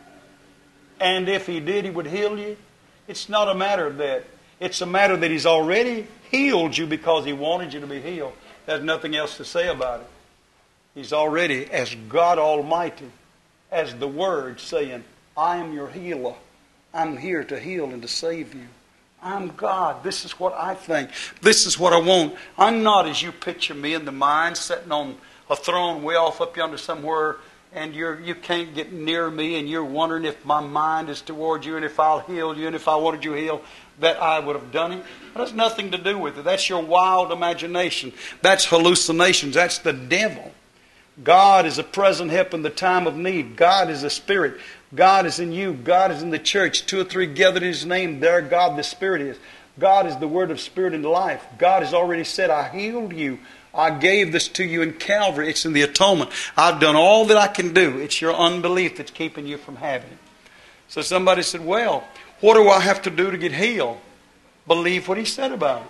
and if He did, He would heal you. It's not a matter of that. It's a matter that He's already healed you because He wanted you to be healed. There's nothing else to say about it. He's already, as God Almighty, as the Word, saying, I am your healer. I'm here to heal and to save you. I'm God. This is what I think. This is what I want. I'm not as you picture me in the mind, sitting on a throne way off up yonder somewhere, and you're, you can't get near me, and you're wondering if my mind is toward you, and if I'll heal you, and if I wanted you healed, that I would have done it. That has nothing to do with it. That's your wild imagination. That's hallucinations. That's the devil. God is a present help in the time of need. God is a Spirit. God is in you. God is in the church. Two or three gathered in His name. There God the Spirit is. God is the Word of Spirit and life. God has already said, I healed you. I gave this to you in Calvary. It's in the atonement. I've done all that I can do. It's your unbelief that's keeping you from having it. So somebody said, well, what do I have to do to get healed? Believe what He said about it.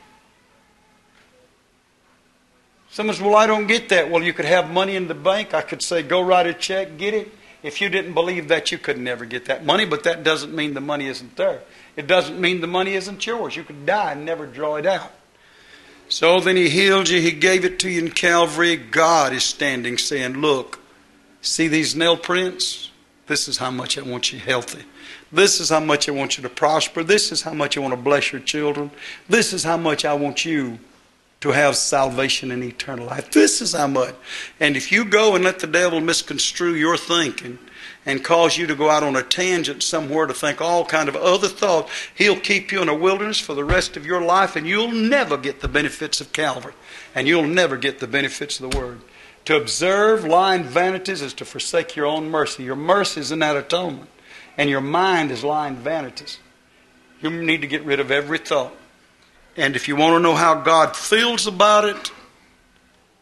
Someone says, well, I don't get that. Well, you could have money in the bank. I could say, go write a check, get it. If you didn't believe that, you could never get that money. But that doesn't mean the money isn't there. It doesn't mean the money isn't yours. You could die and never draw it out. So then He healed you. He gave it to you in Calvary. God is standing saying, look, see these nail prints? This is how much I want you healthy. This is how much I want you to prosper. This is how much I want to bless your children. This is how much I want you to have salvation and eternal life. This is how much. And if you go and let the devil misconstrue your thinking and cause you to go out on a tangent somewhere to think all kind of other thoughts, he'll keep you in a wilderness for the rest of your life, and you'll never get the benefits of Calvary. And you'll never get the benefits of the Word. To observe lying vanities is to forsake your own mercy. Your mercy is in that atonement. And your mind is lying vanities. You need to get rid of every thought. And if you want to know how God feels about it,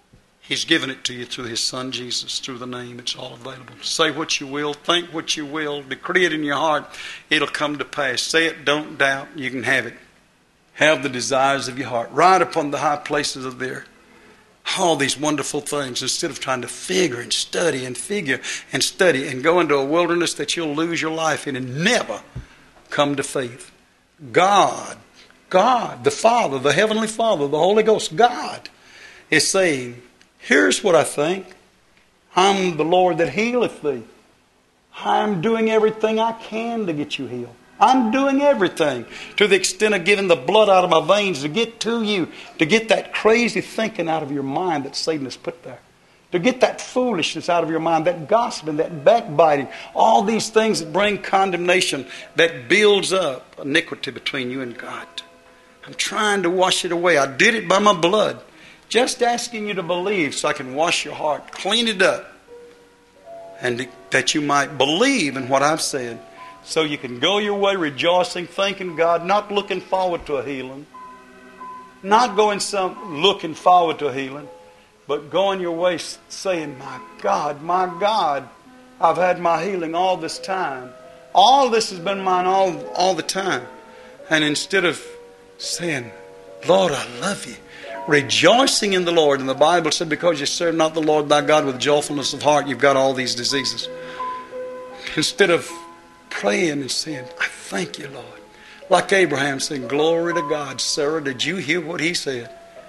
He's given it to you through His Son Jesus, through the name. It's all available. Say what you will, think what you will, decree it in your heart. It'll come to pass. Say it, don't doubt. You can have it. Have the desires of your heart. Ride upon the high places of there. All these wonderful things, instead of trying to figure and study and figure and study and go into a wilderness that you'll lose your life in and never come to faith. God, God, the Father, the Heavenly Father, the Holy Ghost, God is saying, here's what I think. I'm the Lord that healeth thee. I'm doing everything I can to get you healed. I'm doing everything to the extent of giving the blood out of my veins to get to you, to get that crazy thinking out of your mind that Satan has put there, to get that foolishness out of your mind, that gossiping, that backbiting, all these things that bring condemnation, that builds up iniquity between you and God. I'm trying to wash it away. I did it by my blood. Just asking you to believe so I can wash your heart, clean it up, and that you might believe in what I've said. So you can go your way rejoicing, thanking God, not looking forward to a healing. Not going some looking forward to a healing, but going your way saying, my God, my God, I've had my healing all this time. All this has been mine all, all the time. And instead of saying, Lord, I love you, rejoicing in the Lord. And the Bible said, because you serve not the Lord thy God with joyfulness of heart, you've got all these diseases. Instead of praying and saying, I thank you, Lord. Like Abraham saying, glory to God. Sarah, did you hear what he said?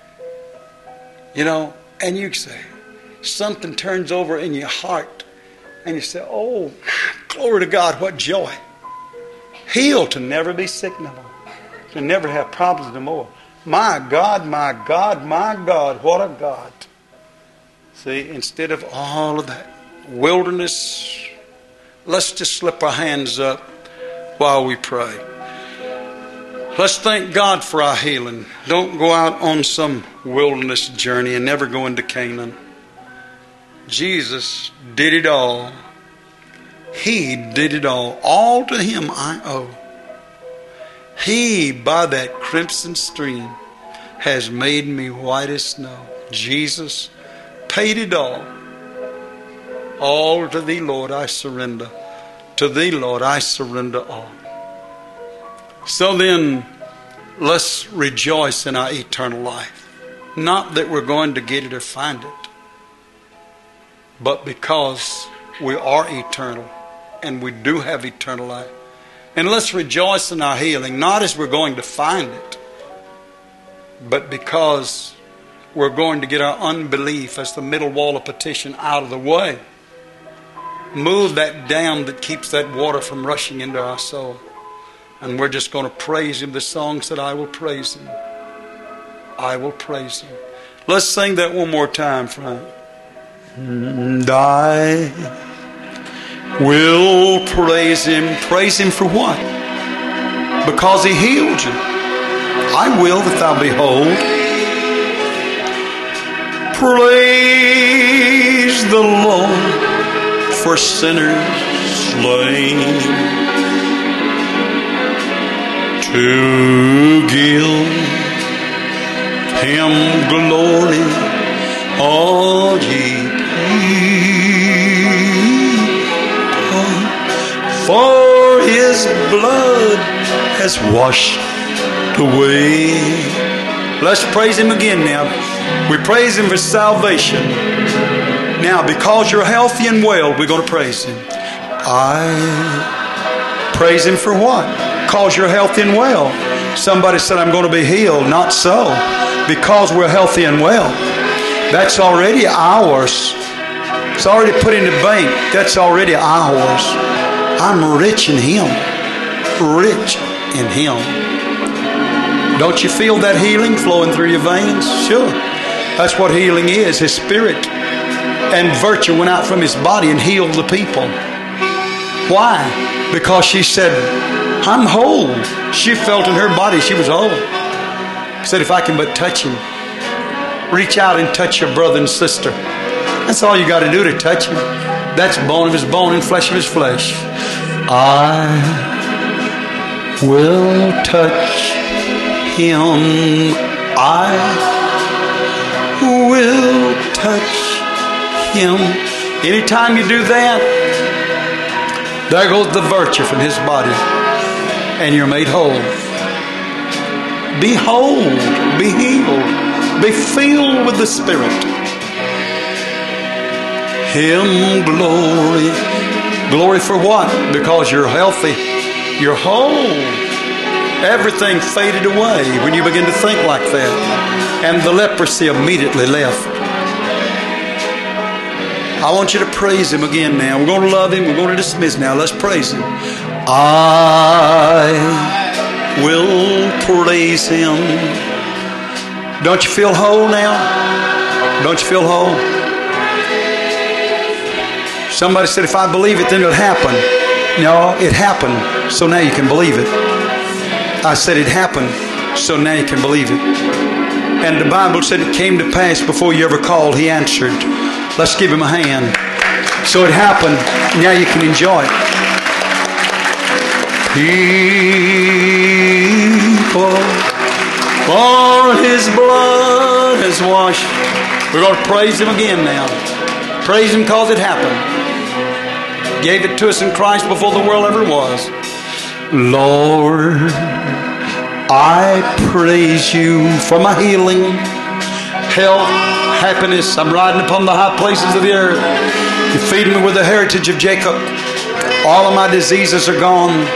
You know, and you say, something turns over in your heart and you say, oh, glory to God, what joy. Healed to never be sick no more. To never have problems no more. My God, my God, my God, what a God. See, instead of all of that wilderness, let's just slip our hands up while we pray. Let's thank God for our healing. Don't go out on some wilderness journey and never go into Canaan. Jesus did it all. He did it all. All to Him I owe. He, by that crimson stream, has made me white as snow. Jesus paid it all. All to Thee, Lord, I surrender. To Thee, Lord, I surrender all. So then, let's rejoice in our eternal life. Not that we're going to get it or find it, but because we are eternal and we do have eternal life. And let's rejoice in our healing, not as we're going to find it, but because we're going to get our unbelief as the middle wall of petition out of the way. Move that dam that keeps that water from rushing into our soul. And we're just going to praise Him. The song said, I will praise Him. I will praise Him. Let's sing that one more time, Frank. And I will praise Him. Praise Him for what? Because He healed you. I will that thou be whole. Praise the Lord for sinners slain, to give Him glory, all ye people, for His blood has washed away. Let's praise Him again now. We praise Him for salvation. Now, because you're healthy and well, we're going to praise Him. I praise Him for what? Because you're healthy and well. Somebody said, I'm going to be healed. Not so. Because we're healthy and well. That's already ours. It's already put in the bank. That's already ours. I'm rich in Him. Rich in Him. Don't you feel that healing flowing through your veins? Sure. That's what healing is. His Spirit and virtue went out from His body and healed the people. Why? Because she said, I'm whole. She felt in her body she was whole. She said, if I can but touch Him. Reach out and touch your brother and sister. That's all you got to do to touch Him. That's bone of His bone and flesh of His flesh. I will touch Him. I will touch Him. Anytime you do that, there goes the virtue from His body, and you're made whole. Be whole, be healed, be filled with the Spirit. Him glory. Glory for what? Because you're healthy, you're whole. Everything faded away when you begin to think like that, and the leprosy immediately left. I want you to praise Him again now. We're going to love Him. We're going to dismiss now. Let's praise Him. I will praise Him. Don't you feel whole now? Don't you feel whole? Somebody said, if I believe it, then it'll happen. No, it happened, so now you can believe it. I said it happened, so now you can believe it. And the Bible said it came to pass before you ever called, He answered. Let's give Him a hand. So it happened. Now you can enjoy it. People, for His blood has washed. We're going to praise Him again now. Praise Him because it happened. Gave it to us in Christ before the world ever was. Lord, I praise You for my healing, health, happiness. I'm riding upon the high places of the earth. You feed me with the heritage of Jacob. All of my diseases are gone.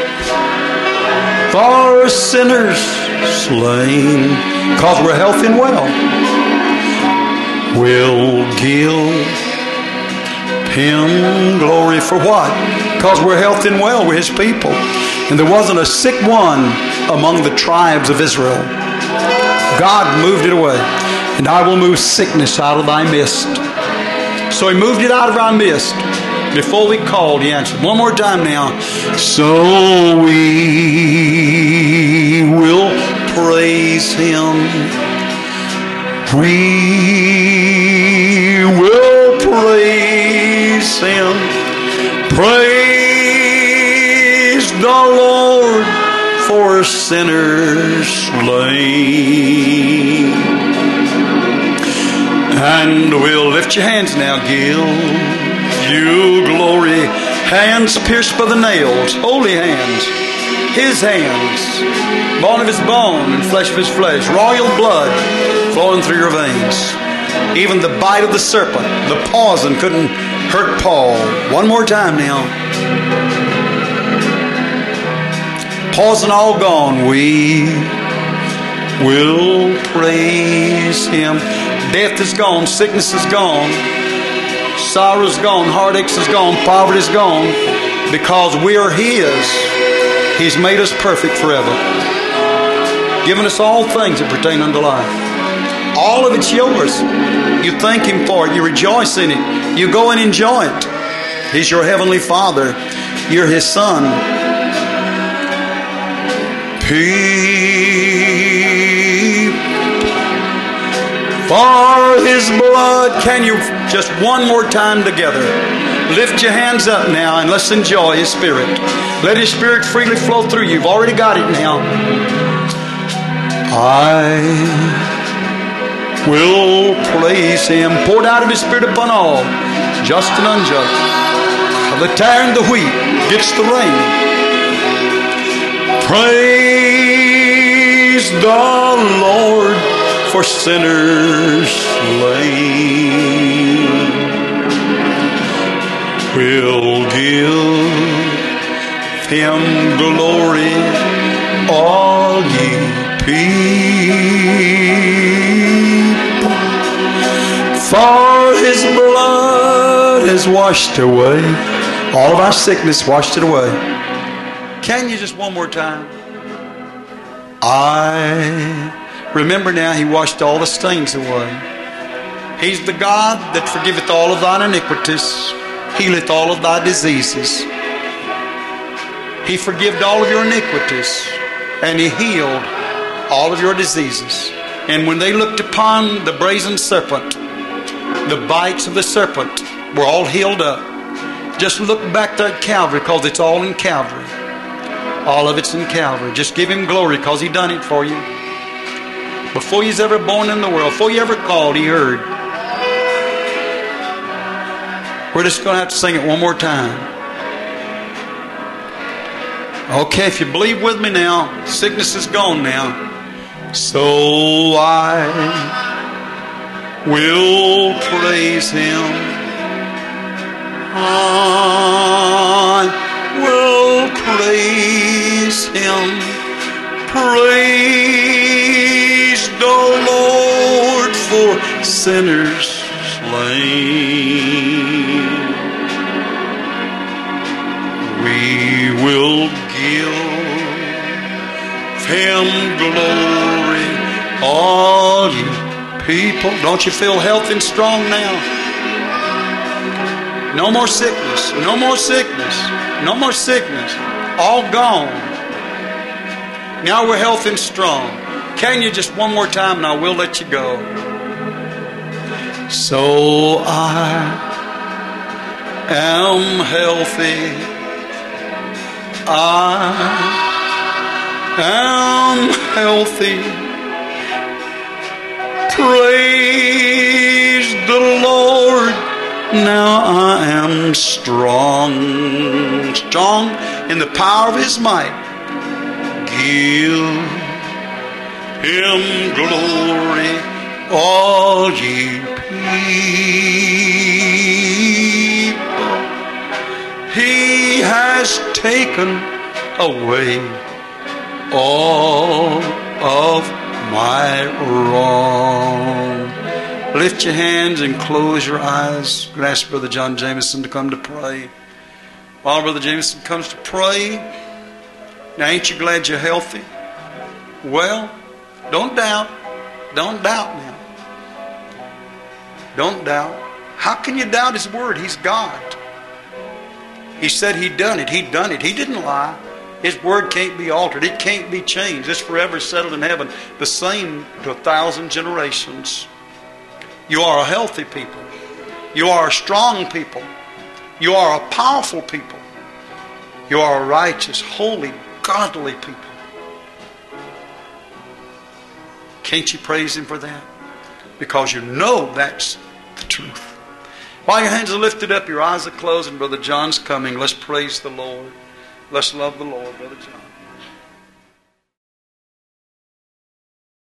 For sinners slain, because we're healthy and well, we'll give Him glory for what? Because we're healthy and well. We're His people. And there wasn't a sick one among the tribes of Israel. God moved it away. And I will move sickness out of thy midst. So He moved it out of our midst. Before we called, He answered. One more time now. So we will praise Him. We will praise Him. Praise the Lord for sinners slain. And we'll lift your hands now. Give You glory. Hands pierced by the nails. Holy hands. His hands. Bone of His bone and flesh of His flesh. Royal blood flowing through your veins. Even the bite of the serpent, the poison couldn't hurt Paul. One more time now. Poison all gone. We will praise Him. Death is gone. Sickness is gone. Sorrow is gone. Heartaches is gone. Poverty is gone. Because we are His. He's made us perfect forever. Given us all things that pertain unto life. All of it's yours. You thank Him for it. You rejoice in it. You go and enjoy it. He's your Heavenly Father. You're His Son. Peep for His blood. Can you just one more time together lift your hands up now and let's enjoy His Spirit. Let His Spirit freely flow through you. You've already got it now. I will praise Him. Poured out of His Spirit upon all, just and unjust. The tare and the wheat gets the rain. Praise the Lord for sinners slain. We'll give Him glory, all ye people, for His blood has washed away all of our sickness, washed it away. Can you just one more time? I remember now He washed all the stains away. He's the God that forgiveth all of thine iniquities, healeth all of thy diseases. He forgived all of your iniquities, and He healed all of your diseases. And when they looked upon the brazen serpent, the bites of the serpent were all healed up. Just look back there at Calvary, because it's all in Calvary. All of it's in Calvary. Just give Him glory, because He done it for you. Before you was ever born in the world, before you ever called, He heard. We're just going to have to sing it one more time. Okay, if you believe with me now, sickness is gone now. So I will praise Him. I will praise Him. Praise the Lord for sinners slain. We will give Him glory, all you people. Don't you feel healthy and strong now? No more sickness, no more sickness, no more sickness. All gone. Now we're healthy and strong. Can you just one more time and I will let you go. So I am healthy. I am healthy. Praise the Lord. Now I am strong. Strong in the power of His might. Give Him glory, all ye people. He has taken away all of my wrong. Lift your hands and close your eyes. I'm going to ask Brother John Jameson to come to pray. While Brother Jameson comes to pray, now ain't you glad you're healthy? Well, don't doubt. Don't doubt now. Don't doubt. How can you doubt His word? He's God. He said He done it. He done it. He didn't lie. His word can't be altered. It can't be changed. It's forever settled in heaven. The same to a thousand generations. You are a healthy people. You are a strong people. You are a powerful people. You are a righteous, holy, godly people. Can't you praise Him for that? Because you know that's the truth. While your hands are lifted up, your eyes are closed, and Brother John's coming, let's praise the Lord. Let's love the Lord, Brother John.